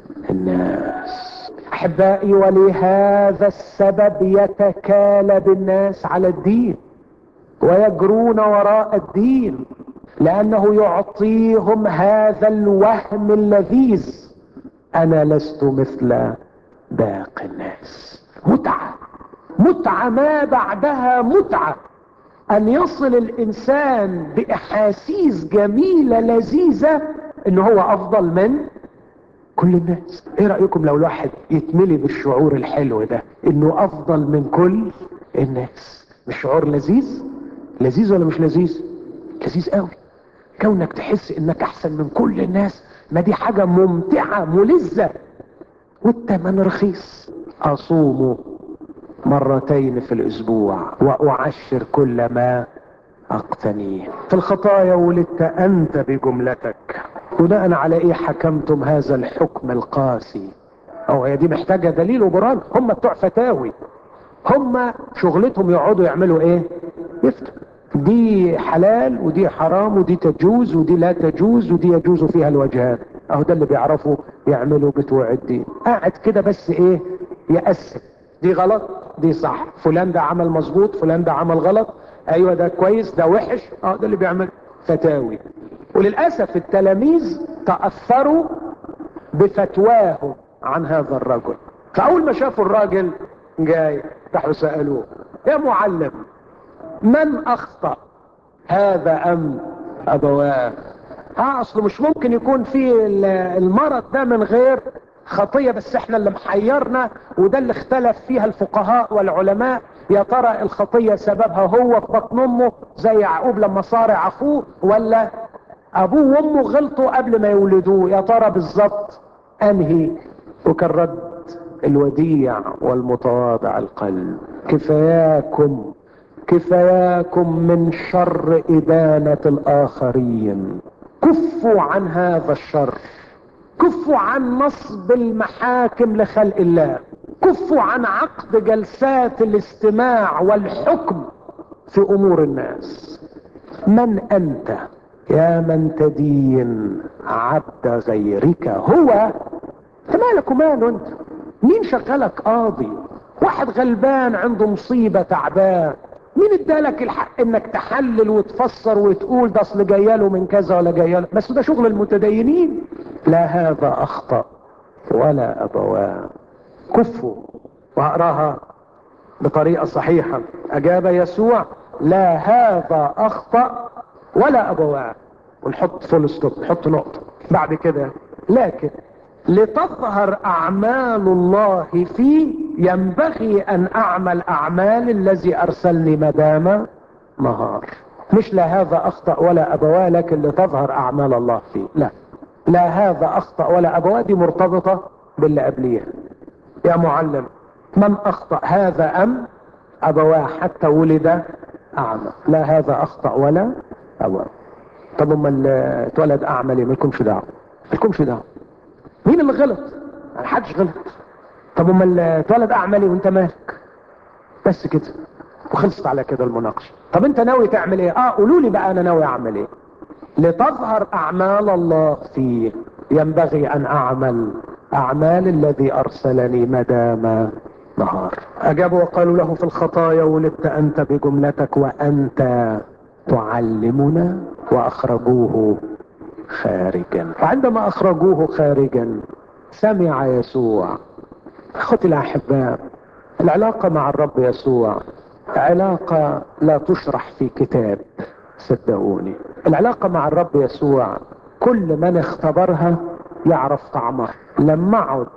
الناس. احبائي ولهذا السبب يتكالب الناس على الدين ويجرون وراء الدين، لانه يعطيهم هذا الوهم اللذيذ، انا لست مثل باقي الناس. متعة ما بعدها متعة، ان يصل الانسان باحاسيس جميلة لذيذة ان هو افضل من كل الناس. ايه رأيكم لو الواحد يتملي بالشعور الحلو ده انه افضل من كل الناس؟ مش شعور لذيذ؟ لذيذ ولا مش لذيذ؟ لذيذ قوي. كونك تحس انك احسن من كل الناس، ما دي حاجة ممتعة ملذة، والتمن رخيص. اصوم مرتين في الاسبوع واعشر كل ما اقتنيه. في الخطايا ولدت انت بجملتك، بناء على ايه حكمتم هذا الحكم القاسي؟ او هي دي محتاجة دليل وبرهان. هم بتوع فتاوي، هم شغلتهم يقعدوا يعملوا ايه؟ يفتوا. دي حلال ودي حرام ودي تجوز ودي لا تجوز ودي يجوز فيها الوجهات. اهو ده اللي بيعرفوا يعملوا بتوع الدين. قاعد كده بس ايه؟ يقسم، دي غلط دي صح، فلان ده عمل مظبوط فلان ده عمل غلط، ايوه ده كويس ده وحش. اه ده اللي بيعمل فتاوي. وللاسف التلاميذ تاثروا بفتواهم عن هذا الرجل. فاول ما شافوا الراجل جاي راحوا سالوه: يا معلم، من اخطأ هذا ام ابواه؟ اصله مش ممكن يكون في المرض ده من غير خطية، بس احنا اللي محيرنا وده اللي اختلف فيها الفقهاء والعلماء، يا ترى الخطية سببها هو في بطن امه زي يعقوب لما صارع اخوه، ولا ابوه وامه غلطوا قبل ما يولدوه؟ يا ترى بالظبط انهي؟ وكان رد الوديع والمتواضع القلب: كفاياكم كفاياكم من شر إدانة الآخرين، كفوا عن هذا الشر، كفوا عن نصب المحاكم لخلق الله، كفوا عن عقد جلسات الاستماع والحكم في أمور الناس. من أنت يا من تدين عبد غيرك؟ هو انت مالك وماله انت؟ مين شغلك قاضي؟ واحد غلبان عنده مصيبة تعبان، مين ادالك الحق انك تحلل وتفسر وتقول ده اصل جاياله من كذا ولا جاياله؟ بس ده شغل المتدينين. لا هذا اخطأ ولا ابواه. كفوا. واقراها بطريقة صحيحة: اجاب يسوع: لا هذا اخطأ ولا ابواه. ونحط فول ستوب، نحط نقطة بعد كده: لكن لتظهر اعمال الله فيه ينبغي ان اعمل اعمال الذي ارسلني مدام نهار. مش لا هذا اخطأ ولا ابواه لكن لتظهر اعمال الله فيه. لا، لا هذا اخطأ ولا ابواه دي مرتبطة باللي قبليها. يا معلم، من اخطأ هذا ام ابواه حتى ولد اعمى؟ لا هذا اخطأ ولا ابواه. طب امال اتولد اعمى ليه؟ مالكمش دعوه، مالكمش دعوه. مين اللي غلط؟ محدش غلط. طب امال اتولد اعمى ليه وانت مالك؟ بس كده وخلصت على كده المناقشه. طب انت ناوي تعمل ايه؟ قولوا لي بقى انا ناوي اعمل ايه. لتظهر اعمال الله فيه ينبغي ان اعمل اعمال الذي ارسلني مدام نهار. اجابوا وقالوا له: في الخطايا ولدت انت بجملتك وانت تعلمنا. واخرجوه خارجا. فعندما اخرجوه خارجا سمع يسوع. اخوتي الاحباء، العلاقة مع الرب يسوع علاقة لا تشرح في كتاب، صدقوني. العلاقة مع الرب يسوع كل من اختبرها يعرف طعمها. لما اقعد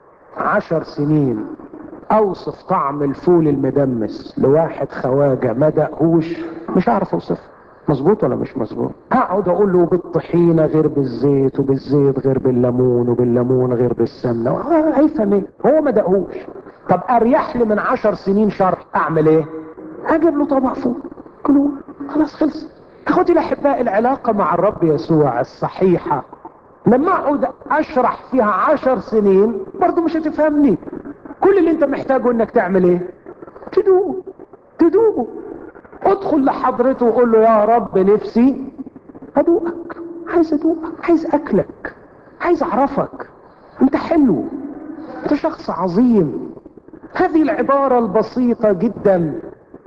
10 سنين اوصف طعم الفول المدمس لواحد خواجة ما دقهوش مش هعرف اوصفه. مظبوط ولا مش مظبوط؟ هقعد اقول له بالطحينه غير بالزيت، وبالزيت غير بالليمون، وبالليمون غير بالسمنه، هيفهم ايه؟ هو ما دقهوش. طب اريح لي من 10 سنين شرح، اعمل ايه؟ اجيب له طبق فول كله، خلاص خلص. اخوتي الاحباء، العلاقه مع الرب يسوع الصحيحه لما اقعد اشرح فيها 10 سنين برضه مش هتفهمني. كل اللي انت محتاجه انك تعمل ايه؟ تدوقه، تدوقه. ادخل لحضرته وقول له: يا رب نفسي ادوقك، عايز ادوقك، عايز اكلك، عايز اعرفك، انت حلو، انت شخص عظيم. هذه العبارة البسيطة جدا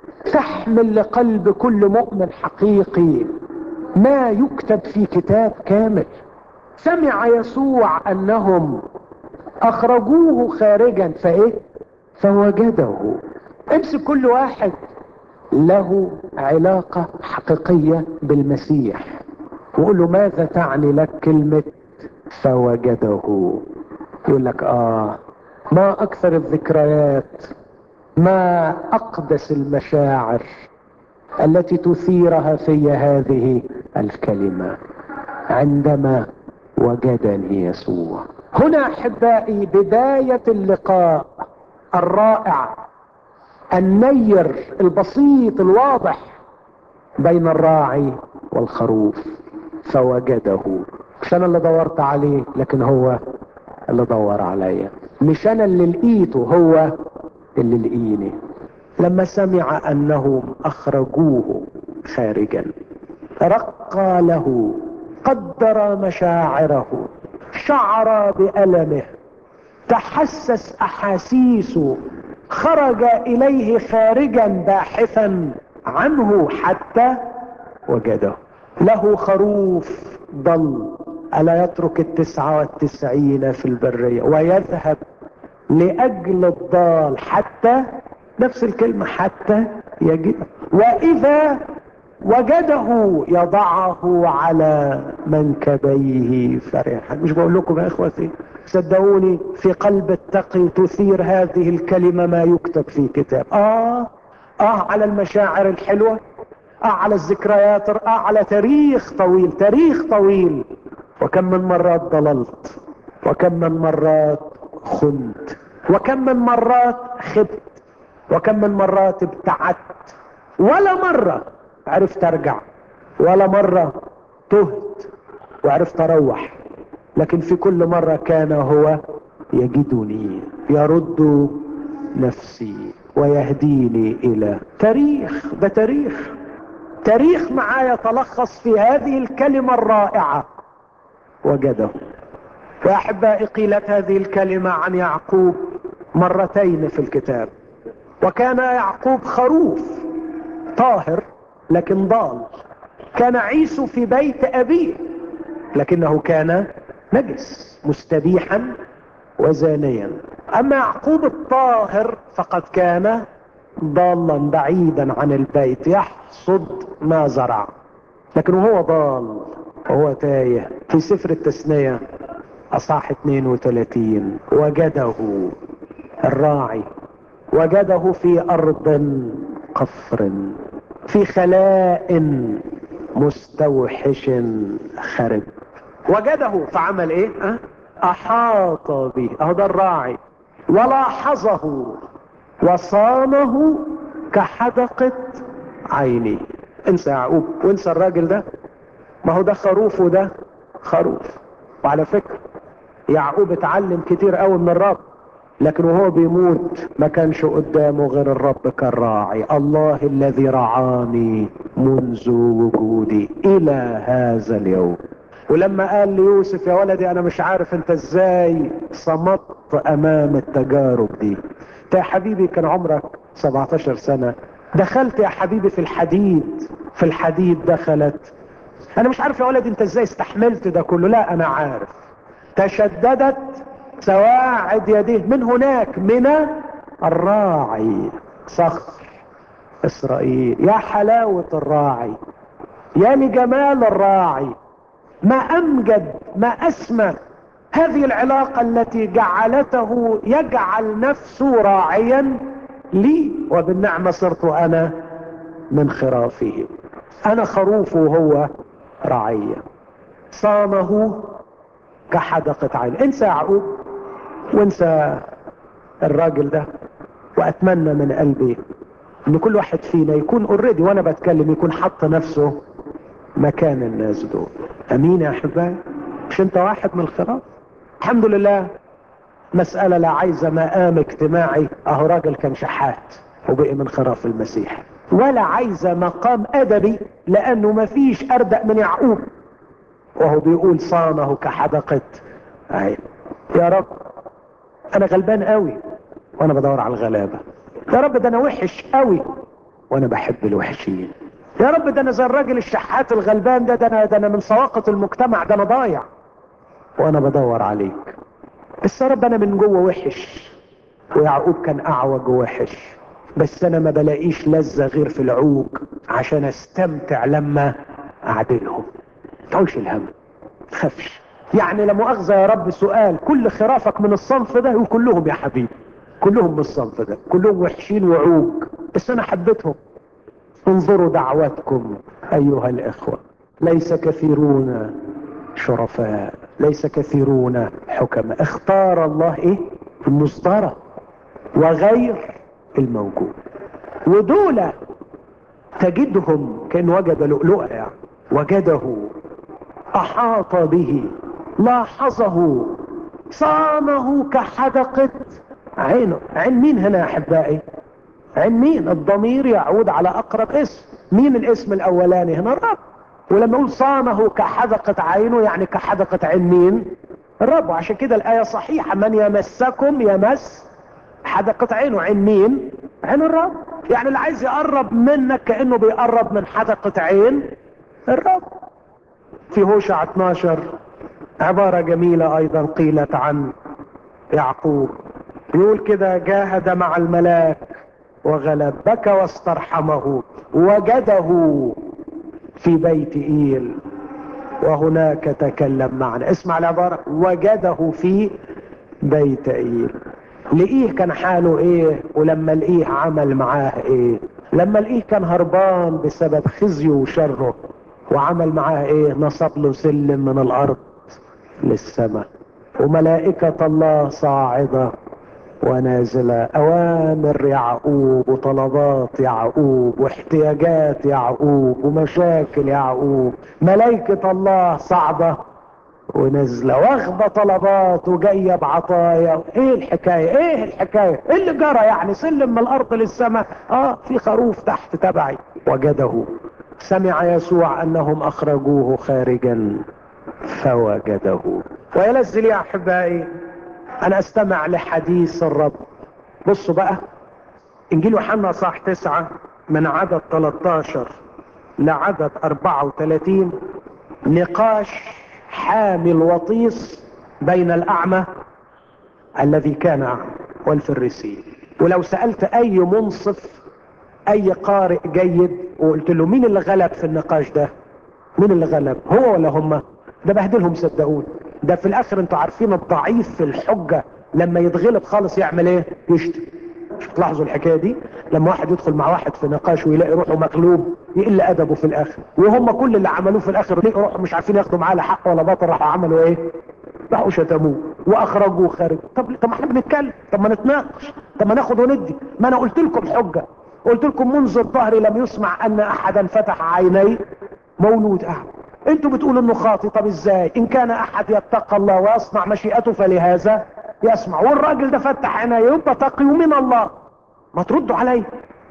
تحمل لقلب كل مؤمن حقيقي ما يكتب في كتاب كامل. سمع يسوع انهم اخرجوه خارجا فايه؟ فوجده. امسك كل واحد له علاقة حقيقية بالمسيح وقول له: ماذا تعني لك كلمة فوجده؟ يقول لك: ما اكثر الذكريات، ما اقدس المشاعر التي تثيرها في هذه الكلمة عندما وجدني يسوع. هنا احبائي بداية اللقاء الرائع النير البسيط الواضح بين الراعي والخروف. فوجده، مش انا اللي دورت عليه لكن هو اللي دور عليا، مش انا اللي لقيته هو اللي لقيني. لما سمع انهم اخرجوه خارجا رقى له، قدر مشاعره، شعر بألمه، تحسس احاسيسه، خرج اليه خارجا باحثا عنه حتى وجده. له خروف ضل، ألا يترك 99 في البرية ويذهب لأجل الضال حتى، نفس الكلمة، حتى يجده. وإذا وجده يضعه على منكبيه فرحا. مش بقول لكم يا إخوتي، صدقوني في قلب التقي تثير هذه الكلمة ما يكتب في كتاب. على المشاعر الحلوة، على الذكريات، على تاريخ طويل، تاريخ طويل. وكم من مرات ضللت، وكم من مرات خنت، وكم من مرات خبت، وكم من مرات ابتعدت، ولا مرة عرفت ارجع، ولا مرة تهت وعرفت اروح. لكن في كل مرة كان هو يجدني، يرد نفسي ويهديني الى تاريخ. ده تاريخ معايا يتلخص في هذه الكلمة الرائعة، وجده. يا احبائي قيلت هذه الكلمة عن يعقوب مرتين في الكتاب. وكان يعقوب خروف طاهر لكن ضال. كان عيسو في بيت ابيه لكنه كان نجس مستبيحا وزانيا. اما يعقوب الطاهر فقد كان ضالا بعيدا عن البيت، يحصد ما زرع. لكن وهو ضال وهو تايه، في سفر التثنية اصحاح 32 وجده الراعي، وجده في ارض قفر، في خلاء مستوحش خرب. وجده فعمل ايه؟ احاط به، اهو ده الراعي، ولاحظه وصانه كحدقة عيني. انسى يعقوب وانسى الراجل ده، ما هو ده خروف وده خروف. وعلى فكرة يعقوب اتعلم كتير قوي من الرب، لكن وهو بيموت ما كانش قدامه غير الرب كالراعي، الله الذي رعاني منذ وجودي الى هذا اليوم. ولما قال ليوسف يا ولدي انا مش عارف انت ازاي صمت امام التجارب دي. انت يا حبيبي كان عمرك 17 سنة، دخلت يا حبيبي في الحديد دخلت. انا مش عارف يا ولدي انت ازاي استحملت ده كله. لا انا عارف، تشددت سواعد يديه من هناك، من الراعي صخر اسرائيل. يا حلاوة الراعي، يا لجمال الراعي، ما امجد ما اسمى هذه العلاقة التي جعلته يجعل نفسه راعيا لي، وبالنعمة صرت انا من خرافه. انا خروفه وهو رعية، صانه كحدقة عين. انسى يعقوب وانسى الراجل ده، واتمنى من قلبي ان كل واحد فينا يكون اوريدي وانا بتكلم يكون حط نفسه مكان الناس دول. امين يا احبائي؟ مش انت واحد من الخراف؟ الحمد لله مسألة لا عايزة مقام اجتماعي، اهو راجل كان شحات وبقي من خراف المسيح، ولا عايزة مقام ادبي لانه مفيش اردأ من يعقوب وهو بيقول صانه كحدقة عين. يا رب انا غلبان قوي وانا بدور على الغلابة. يا رب ده انا وحش قوي وانا بحب الوحشين. يا رب ده انا زي الراجل الشحات الغلبان ده انا من سواقة المجتمع، ده انا ضايع وانا بدور عليك. بس يا رب انا من جوه وحش، ويعقوب كان اعوج ووحش، بس انا ما بلاقيش لذة غير في العوج عشان استمتع لما اعدلهم. تعوش الهم، تخافش. يعني لا مؤاخذة يا رب سؤال، كل خرافك من الصنف ده؟ وكلهم يا حبيبي كلهم من الصنف ده، كلهم وحشين وعوج، بس انا حبيتهم. انظروا دعواتكم ايها الاخوة، ليس كثيرون شرفاء، ليس كثيرون حكماء. اختار الله ايه؟ المصدرة وغير الموجود. ودول تجدهم كأن وجد لؤلؤة، يعني وجده، احاط به، لاحظه، صانه كحدقة عينه. عين مين هنا يا احبائي؟ عين مين؟ الضمير يعود على اقرب اسم. مين الاسم الاولاني هنا؟ الرب. ولما يقول صانه كحدقة عينه يعني كحدقة عين مين؟ الرب. وعشان كده الآية صحيحة: من يمسكم يمس حدقة عينه. عين مين؟ عين الرب. يعني اللي عايز يقرب منك كأنه بيقرب من حدقة عين الرب. في هوشع 12 عبارة جميلة ايضا قيلت عن يعقوب، يقول كده: جاهد مع الملاك وغلب، بكى واسترحمه، وجده في بيت إيل وهناك تكلم معنا. اسمع العبارة: وجده في بيت إيل. لقيه كان حاله ايه، ولما لقيه عمل معاه ايه. لما لقيه كان هربان بسبب خزيه وشره، وعمل معاه ايه؟ نصب له سلم من الارض للسماء، وملائكة الله صاعدة ونازلة، اوامر يعقوب وطلبات يعقوب واحتياجات يعقوب ومشاكل يعقوب. ملائكة الله صعدة ونازله واخده طلبات وجايه بعطايا. ايه الحكايه؟ ايه الحكايه؟ ايه اللي جرى يعني؟ سلم من الارض للسماء. في خروف تحت تبعي. وجده. سمع يسوع انهم اخرجوه خارجا فوجده. ويلذ لي يا احبائي ان استمع لحديث الرب. بصوا بقى، انجيل يوحنا صح 9 من عدد 13 لعدد 34، نقاش حامي الوطيس بين الاعمى الذي كان اعمى والفريسي. ولو سألت اي منصف، اي قارئ جيد، وقلت له مين اللي غلب في النقاش ده؟ مين اللي غلب؟ هو ولا هم؟ ده بهدلهم صدقوني. ده في الاخر انتوا عارفين الضعيف في الحجة لما يتغلب خالص يعمل ايه؟ يشتم. مش تلاحظوا الحكاية دي؟ لما واحد يدخل مع واحد في نقاش ويلاقي روحه مغلوب يقل ادبه في الاخر، وهم كل اللي عملوه في الاخر يلاقي روحه مش عارفين ياخدوا معاه لا حق ولا باطل، راحوا عملوا ايه؟ راحوا شتموه واخرجوه خارج. طب ما احنا بنتكلم، طب ما نتناقش، طب ما ناخد وندي. ما انا قلت لكم حجة، قلت لكم منذ الظهر لم يسمع ان احدا فتح عينيه مولود اعمى. انتوا بتقولوا انه خاطي. طب ازاي؟ ان كان احد يتقى الله ويصنع مشيئته فلهذا يسمع. والراجل ده فتح عينيه يبقى تقي من الله. ما تردوا علي.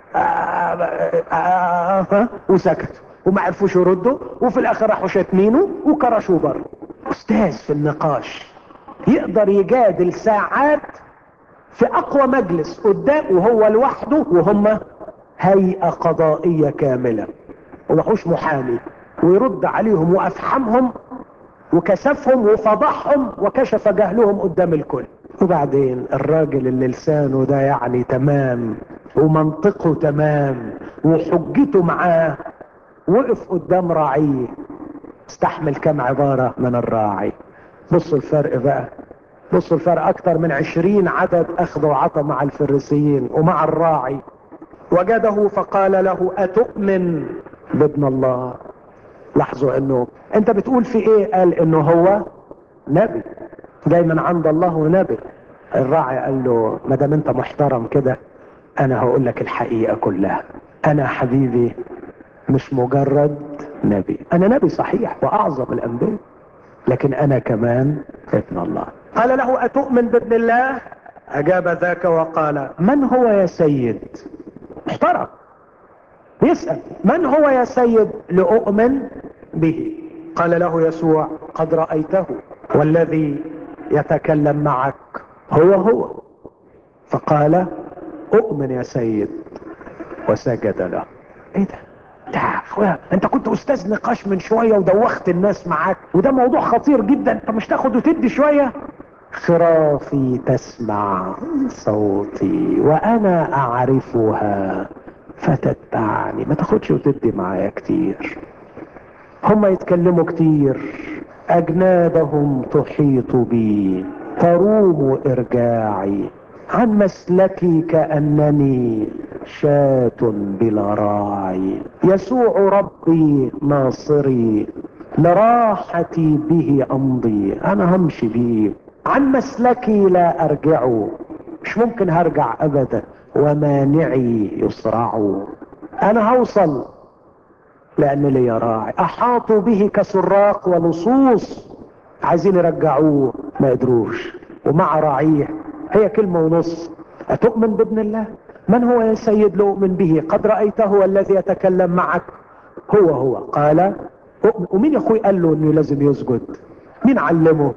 وسكتوا وما عرفوش يردوا، وفي الاخر راحوا شاتمينه وكرشوه بره. استاذ في النقاش يقدر يجادل ساعات في اقوى مجلس قدام وهو لوحده، وهم هيئة قضائية كاملة ومحوش محامي، ويرد عليهم وافحمهم وكسفهم وفضحهم وكشف جهلهم قدام الكل. وبعدين الراجل اللي لسانه ده يعني تمام ومنطقه تمام وحجته معاه، وقف قدام راعيه استحمل كم عبارة من الراعي. بصوا الفرق بقى، بصوا الفرق. اكتر من 20 عدد اخذوا عطا مع الفريسيين ومع الراعي. وجده فقال له: اتؤمن بابن الله؟ لاحظوا انه انت بتقول في ايه؟ قال انه هو نبي جاي من عند الله ونبي. الراعي قال له: ما دام انت محترم كده انا هقول لك الحقيقة كلها. انا حبيبي مش مجرد نبي، انا نبي صحيح واعظم الانبياء، لكن انا كمان ابن الله. قال له: اتؤمن بابن الله؟ اجاب ذاك وقال: من هو يا سيد؟ محترم يسأل من هو يا سيد لأؤمن به؟ قال له يسوع: قد رأيته، والذي يتكلم معك هو. فقال: أؤمن يا سيد، وسجد له. ايه ده؟ لا اخويا، انت كنت استاذ نقاش من شوية ودوخت الناس معاك، وده موضوع خطير جدا. انت مش تاخد وتدي شوية؟ خرافي تسمع صوتي وانا اعرفها فتتبعني. ما تاخدش وتدي معايا كتير. هم يتكلموا كتير، اجنادهم تحيط بي، تروم ارجاعي، عن مسلكي كأنني شاة بلا راعي. يسوع ربي ناصري، لراحتي به امضي. انا همشي بيه، عن مسلكي لا ارجع، مش ممكن هرجع ابدا، ومانعي يصرع. انا هوصل لان لي راعي. احاطوا به كسراق ولصوص، عايزين يرجعوه ما يقدروش، ومع راعيه. هي كلمة ونص. اتؤمن بابن الله؟ من هو يا سيد لأؤمن به؟ قد رأيته والذي يتكلم معك هو قال أؤمن. ومين يا اخوي قال له انه لازم يسجد؟ مين علمه؟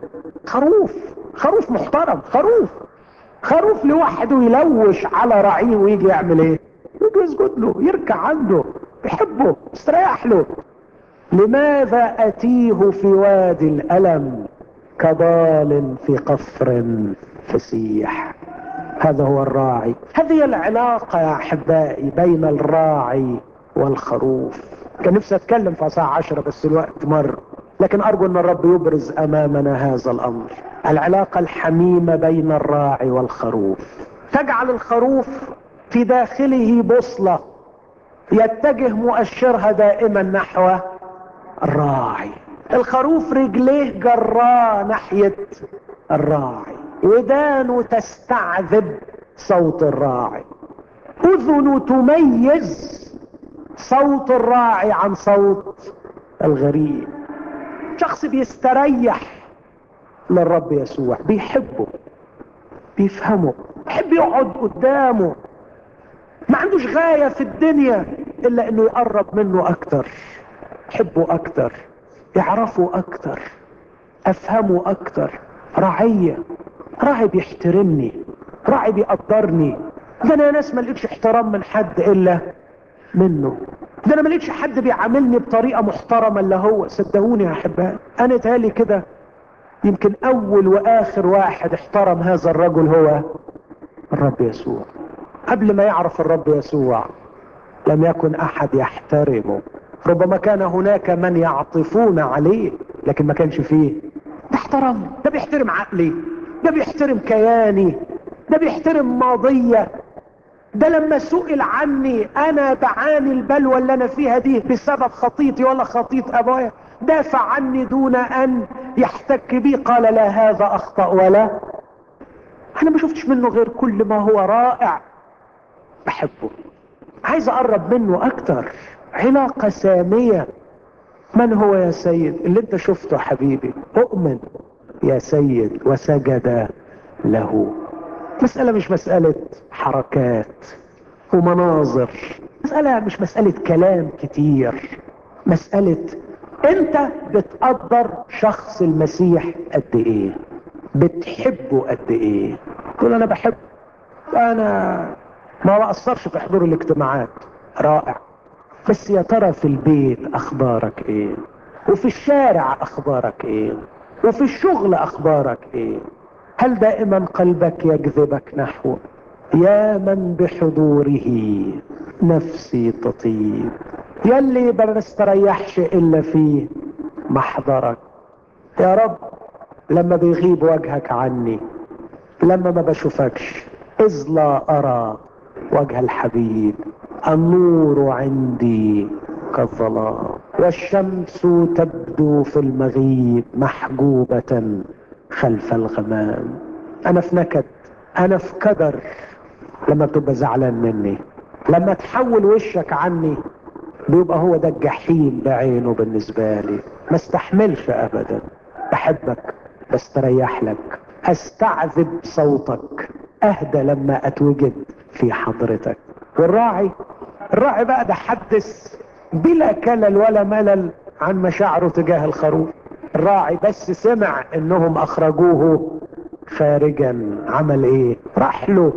خروف محترم، خروف لوحده يلوش على راعيه ويجي يعمل ايه؟ يجي يسجد له، يركع عنده، يحبه، يستريح له. لماذا اتيه في وادي الالم كضال في قفر فسيح؟ هذا هو الراعي. هذه العلاقة يا احبائي بين الراعي والخروف. كان نفسي اتكلم في ساعة 10 بس الوقت مر، لكن ارجو ان الرب يبرز امامنا هذا الامر. العلاقة الحميمة بين الراعي والخروف تجعل الخروف في داخله بوصلة يتجه مؤشرها دائما نحو الراعي. الخروف رجليه جراه ناحية الراعي، ودانه تستعذب صوت الراعي، اذنه تميز صوت الراعي عن صوت الغريب. شخص بيستريح للرب يسوع، بيحبه، بيفهمه، يحب يقعد قدامه، ما عندوش غاية في الدنيا الا انه يقرب منه اكتر، يحبه اكتر، يعرفه اكتر، افهمه اكتر. راعي بيحترمني، راعي بيقدرني. ده انا ناس ما لقيتش احترام من حد الا منه. ده انا ما لقيتش حد بيعاملني بطريقة محترمة الا هو. صدقوني يا احبائي، انا تالي كده يمكن اول واخر واحد احترم هذا الرجل هو الرب يسوع. قبل ما يعرف الرب يسوع لم يكن احد يحترمه. ربما كان هناك من يعطفون عليه، لكن ما كانش فيه احترام. ده بيحترم عقلي، ده بيحترم كياني، ده بيحترم ماضية. ده لما سئل عني انا بعاني البلوى اللي انا فيها دي بسبب خطيتي ولا خطية ابويا، دافع عني دون ان يحتك بي. قال لا هذا اخطأ ولا. انا ما شفتش منه غير كل ما هو رائع. بحبه، عايز اقرب منه اكتر. علاقة سامية. من هو يا سيد؟ اللي انت شفته حبيبي. اؤمن يا سيد، وسجد له. مسألة مش مسألة حركات ومناظر، مسألة مش مسألة كلام كتير، مسألة انت بتقدر شخص المسيح قد ايه، بتحبه قد ايه. تقول انا بحبه، انا ما بقصرش في حضور الاجتماعات، رائع، بس يا ترى في البيت اخبارك ايه؟ وفي الشارع اخبارك ايه؟ وفي الشغل اخبارك ايه؟ هل دائما قلبك يجذبك نحوه؟ يا من بحضوره نفسي تطيب، يلي ما بستريحش الا في محضرك. يا رب لما بيغيب وجهك عني، لما ما بشوفكش، اذ لا ارى وجه الحبيب، النور عندي كالظلام، والشمس تبدو في المغيب محجوبة خلف الغمام. انا في نكد، انا في كدر لما بتبقى زعلان مني. لما تحول وشك عني بيبقى هو ده الجحيم بعينه بالنسبة لي. ما استحملش ابدا. بحبك، بستريح لك، استعذب صوتك، اهدى لما اتوجد في حضرتك. والراعي بقى ده حدث بلا كلل ولا ملل عن مشاعره تجاه الخروف. الراعي بس سمع انهم اخرجوه خارجا، عمل ايه؟ راح له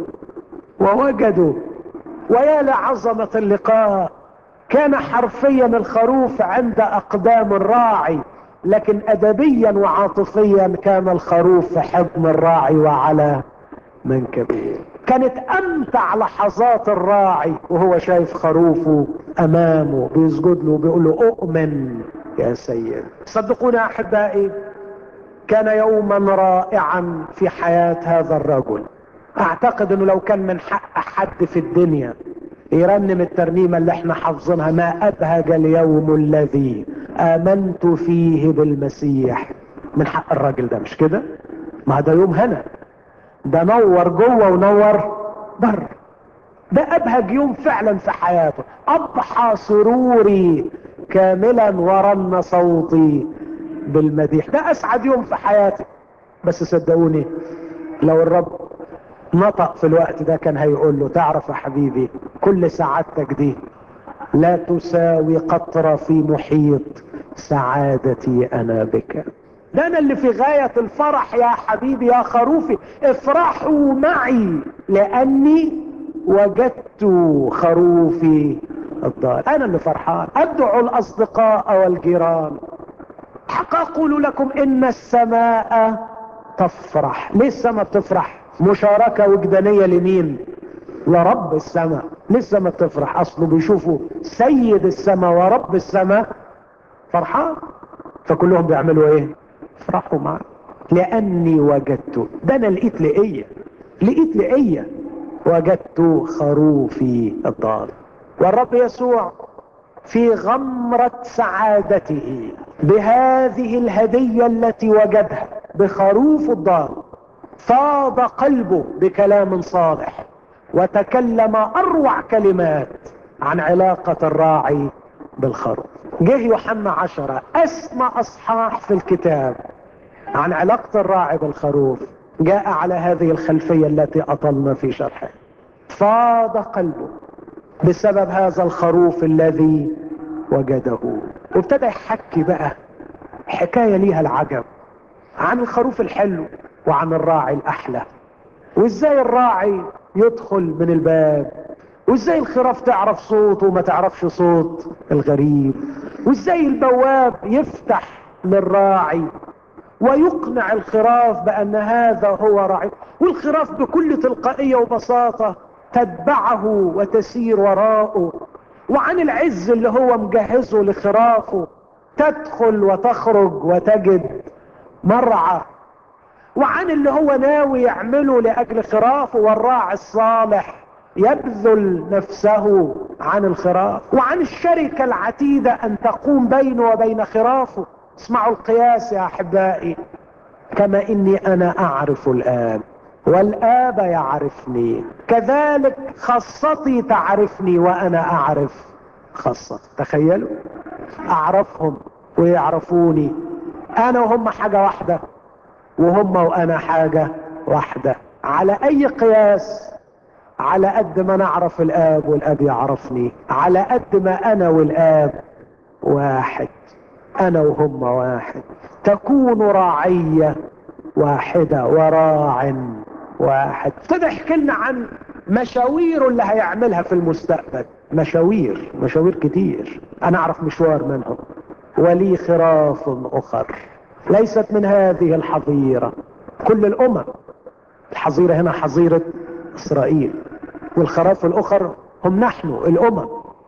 ووجده. ويا لعظمة اللقاء، كان حرفيا الخروف عند اقدام الراعي، لكن ادبيا وعاطفيا كان الخروف في حضن الراعي وعلى منكبه. كانت امتع لحظات الراعي وهو شايف خروفه امامه بيسجد له وبيقول له اؤمن يا سيد. صدقوني يا احبائي، كان يوما رائعا في حياة هذا الرجل. اعتقد انه لو كان من حق حد في الدنيا يرنم الترنيمة اللي احنا حافظينها: ما أبهج اليوم الذي آمنت فيه بالمسيح. من حق الراجل ده، مش كده؟ ما ده يوم هنا، ده نور جوه ونور بره. ده أبهج يوم فعلا في حياته. أضحى سروري كاملا ورن صوتي بالمديح. ده أسعد يوم في حياتي. بس صدقوني لو الرب نطق في الوقت ده كان هيقول له: تعرف يا حبيبي، كل سعادتك دي لا تساوي قطرة في محيط سعادتي أنا بك. ده أنا اللي في غاية الفرح يا حبيبي يا خروفي. افرحوا معي لأني وجدت خروفي الضال. أنا اللي فرحان. أدعو الأصدقاء والجيران. حق أقول لكم إن السماء تفرح. ليه السماء بتفرح؟ مشاركة وجدانية لمين؟ لرب السماء. ليه السماء بتفرح؟ أصله بيشوفوا سيد السماء ورب السماء فرحان، فكلهم بيعملوا ايه؟ فرحوا معه. لأني وجدت. ده أنا لقيت لقيت وجدت خروفي الضال. والرب يسوع في غمرة سعادته بهذه الهدية التي وجدها بخروف الضال فاض قلبه بكلام صالح، وتكلم أروع كلمات عن علاقة الراعي بالخروف. جه يوحنا 10 أسمى أصحاح في الكتاب عن علاقة الراعي بالخروف، جاء على هذه الخلفية التي أطلنا في شرحها. فاض قلبه بسبب هذا الخروف الذي وجده، وابتدى يحكي بقى حكاية ليها العجب عن الخروف الحلو وعن الراعي الأحلى، وازاي الراعي يدخل من الباب، وازاي الخراف تعرف صوته وما تعرفش صوت الغريب، وازاي البواب يفتح للراعي ويقنع الخراف بأن هذا هو راعي، والخراف بكل تلقائية وبساطة تتبعه وتسير وراءه. وعن العز اللي هو مجهزه لخرافه، تدخل وتخرج وتجد مرعى. وعن اللي هو ناوي يعمله لأجل خرافه، والراعي الصالح يبذل نفسه عن الخراف. وعن الشركة العتيدة أن تقوم بينه وبين خرافه. اسمعوا القياس يا أحبائي: كما إني أنا أعرف الآب والآب يعرفني، كذلك خاصتي تعرفني وأنا أعرف خاصتي. تخيلوا، أعرفهم ويعرفوني، أنا وهم حاجة واحدة، وهم وأنا حاجة واحدة. على أي قياس؟ على قد ما نعرف الآب والآب يعرفني، على قد ما أنا والآب واحد، أنا وهم واحد، تكون راعية واحدة وراع واحد. ابتدى يحكي لنا عن مشاوير اللي هيعملها في المستقبل. مشاوير كتير، أنا أعرف مشوار منهم. ولي خراف أخر ليست من هذه الحظيرة. كل الأمم، الحظيرة هنا حظيرة إسرائيل، والخراف الأخر هم نحن الأمم.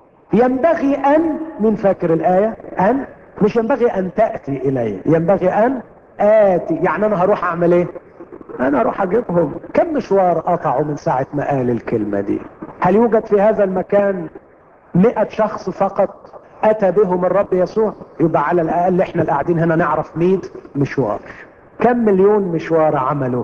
ينبغي أن، من فاكر الآية؟ أن، مش ينبغي أن تأتي إلي، ينبغي أن آتي. يعني أنا هروح أعمل إيه؟ أنا هروح أجيبهم. كم مشوار قطعوا من ساعة ما قال الكلمة دي؟ هل يوجد في هذا المكان 100 شخص فقط أتى بهم الرب يسوع؟ يبقى على الأقل إحنا اللي قاعدين هنا نعرف 100 مشوار. كم مليون مشوار عملوا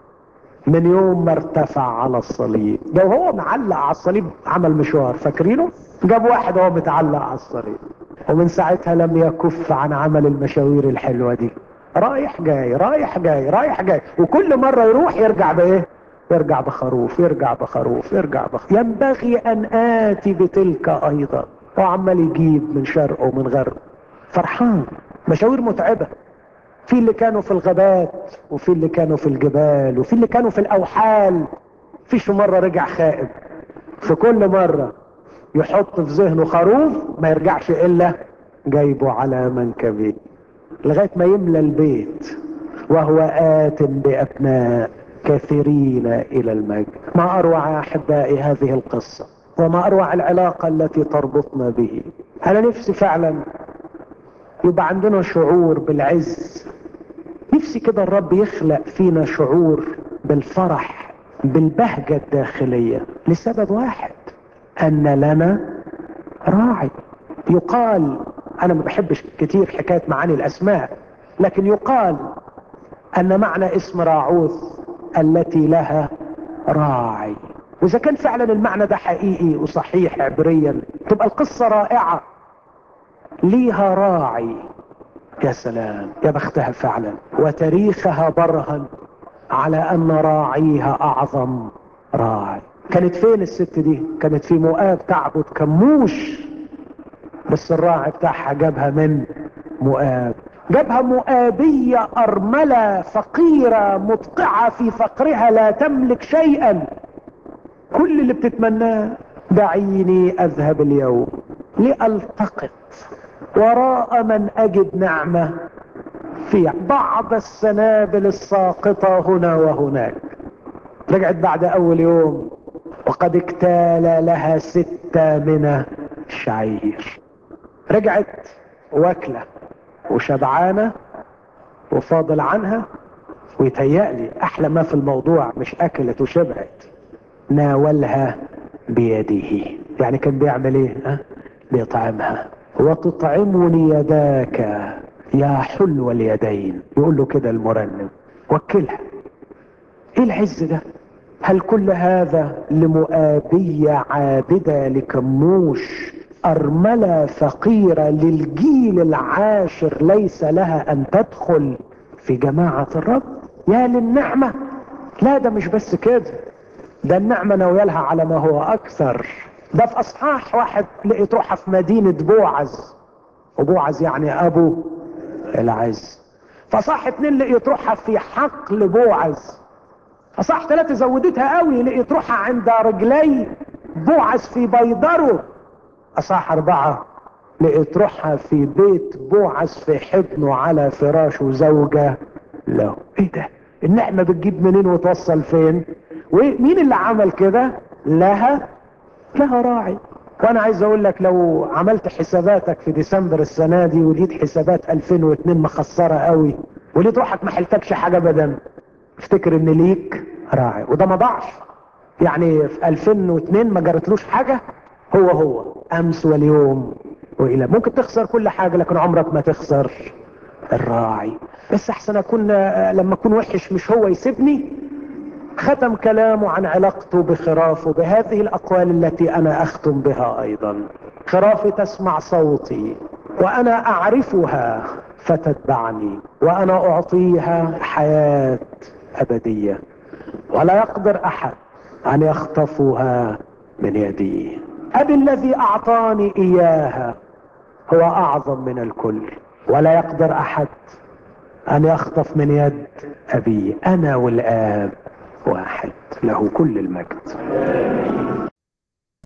من يوم ما ارتفع على الصليب؟ ده وهو معلق على الصليب عمل مشوار، فاكرينه؟ جاب واحد وهو متعلق على الصليب، ومن ساعتها لم يكف عن عمل المشاوير الحلوة دي. رايح جاي رايح جاي رايح جاي، وكل مرة يروح يرجع بايه؟ يرجع بخروف، يرجع بخروف، يرجع بخروف. ينبغي ان آتي بتلك ايضا. وعمال يجيب من شرق ومن غرب، فرحان. مشاوير متعبة. في اللي كانوا في الغابات، وفي اللي كانوا في الجبال، وفي اللي كانوا في الاوحال. فيش مرة رجع خائب. في كل مرة يحط في ذهنه خروف ما يرجعش الا جايبه على منكبه لغاية ما يملى البيت، وهو آت بأبناء كثيرين إلى المجد. ما أروع يا أحبائي هذه القصة، وما أروع العلاقة التي تربطنا به. أنا نفسي فعلا يبقى عندنا شعور بالعز. نفسي كده الرب يخلق فينا شعور بالفرح، بالبهجة الداخلية، لسبب واحد: ان لنا راعي. يقال، انا ما بحبش كتير حكاية معاني الاسماء، لكن يقال ان معنى اسم راعوث التي لها راعي. واذا كان فعلا المعنى ده حقيقي وصحيح عبريا تبقى القصة رائعة. ليها راعي، يا سلام، يا بختها فعلا. وتاريخها برهن على ان راعيها اعظم راعي. كانت فين الست دي؟ كانت في مؤاب تعبد كموش، بس الراعي بتاعها جابها من مؤاب. جابها مؤابية ارملة فقيرة مدقعة في فقرها لا تملك شيئا. كل اللي بتتمناه دعيني اذهب اليوم لالتقط وراء من اجد نعمة في بعض السنابل الساقطة هنا وهناك. رجعت بعد اول يوم وقد اكتال لها 6 من الشعير. رجعت واكلة وشبعانة وفاضل عنها. ويتهيألي احلى ما في الموضوع مش اكلت وشبعت، ناولها بيده. يعني كان بيعمل ايه؟ بيطعمها. وتطعمني يداك يا حلو اليدين، يقول له كده المرنم. وكلها. ايه العز ده؟ هل كل هذا لمؤابية عابدة لكموش ارملة فقيرة للجيل العاشر ليس لها ان تدخل في جماعة الرب؟ يا للنعمة. لا، ده مش بس كده، ده النعمة ناويلها على ما هو اكثر. ده في اصحاح 1 لقيت روحها في مدينة بوعز، وبوعز يعني ابو العز. فصح 2 لقيت روحها في حقل بوعز. فصح 3 زودتها قوي، لقيت روحها عند رجلي بوعز في بيضره. اصح 4 لقيت روحها في بيت بوعز في حضنه على فراشه زوجة له. ايه ده؟ النعمة بتجيب منين وتوصل فين؟ ومين اللي عمل كده؟ لها راعي. وانا عايز اقول لك، لو عملت حساباتك في ديسمبر السنة دي ولقيت حسابات 2002 مخسرة قوي ولقيت روحك ما حلتكش حاجة ابدا، افتكر ان ليك راعي. وده ما ضاعش، يعني في 2002 ما جرتلوش حاجة. هو امس واليوم والى. ممكن تخسر كل حاجة لكن عمرك ما تخسر الراعي. بس احسن اكون لما اكون وحش مش هو يسيبني. ختم كلامه عن علاقته بخرافه بهذه الاقوال التي انا اختم بها ايضا. خرافي تسمع صوتي وانا اعرفها فتتبعني، وانا اعطيها حياة ابدية، ولا يقدر احد ان يخطفها من يدي. ابي الذي اعطاني اياها هو اعظم من الكل، ولا يقدر احد ان يخطف من يد ابي. انا والاب واحد، له كل المجد.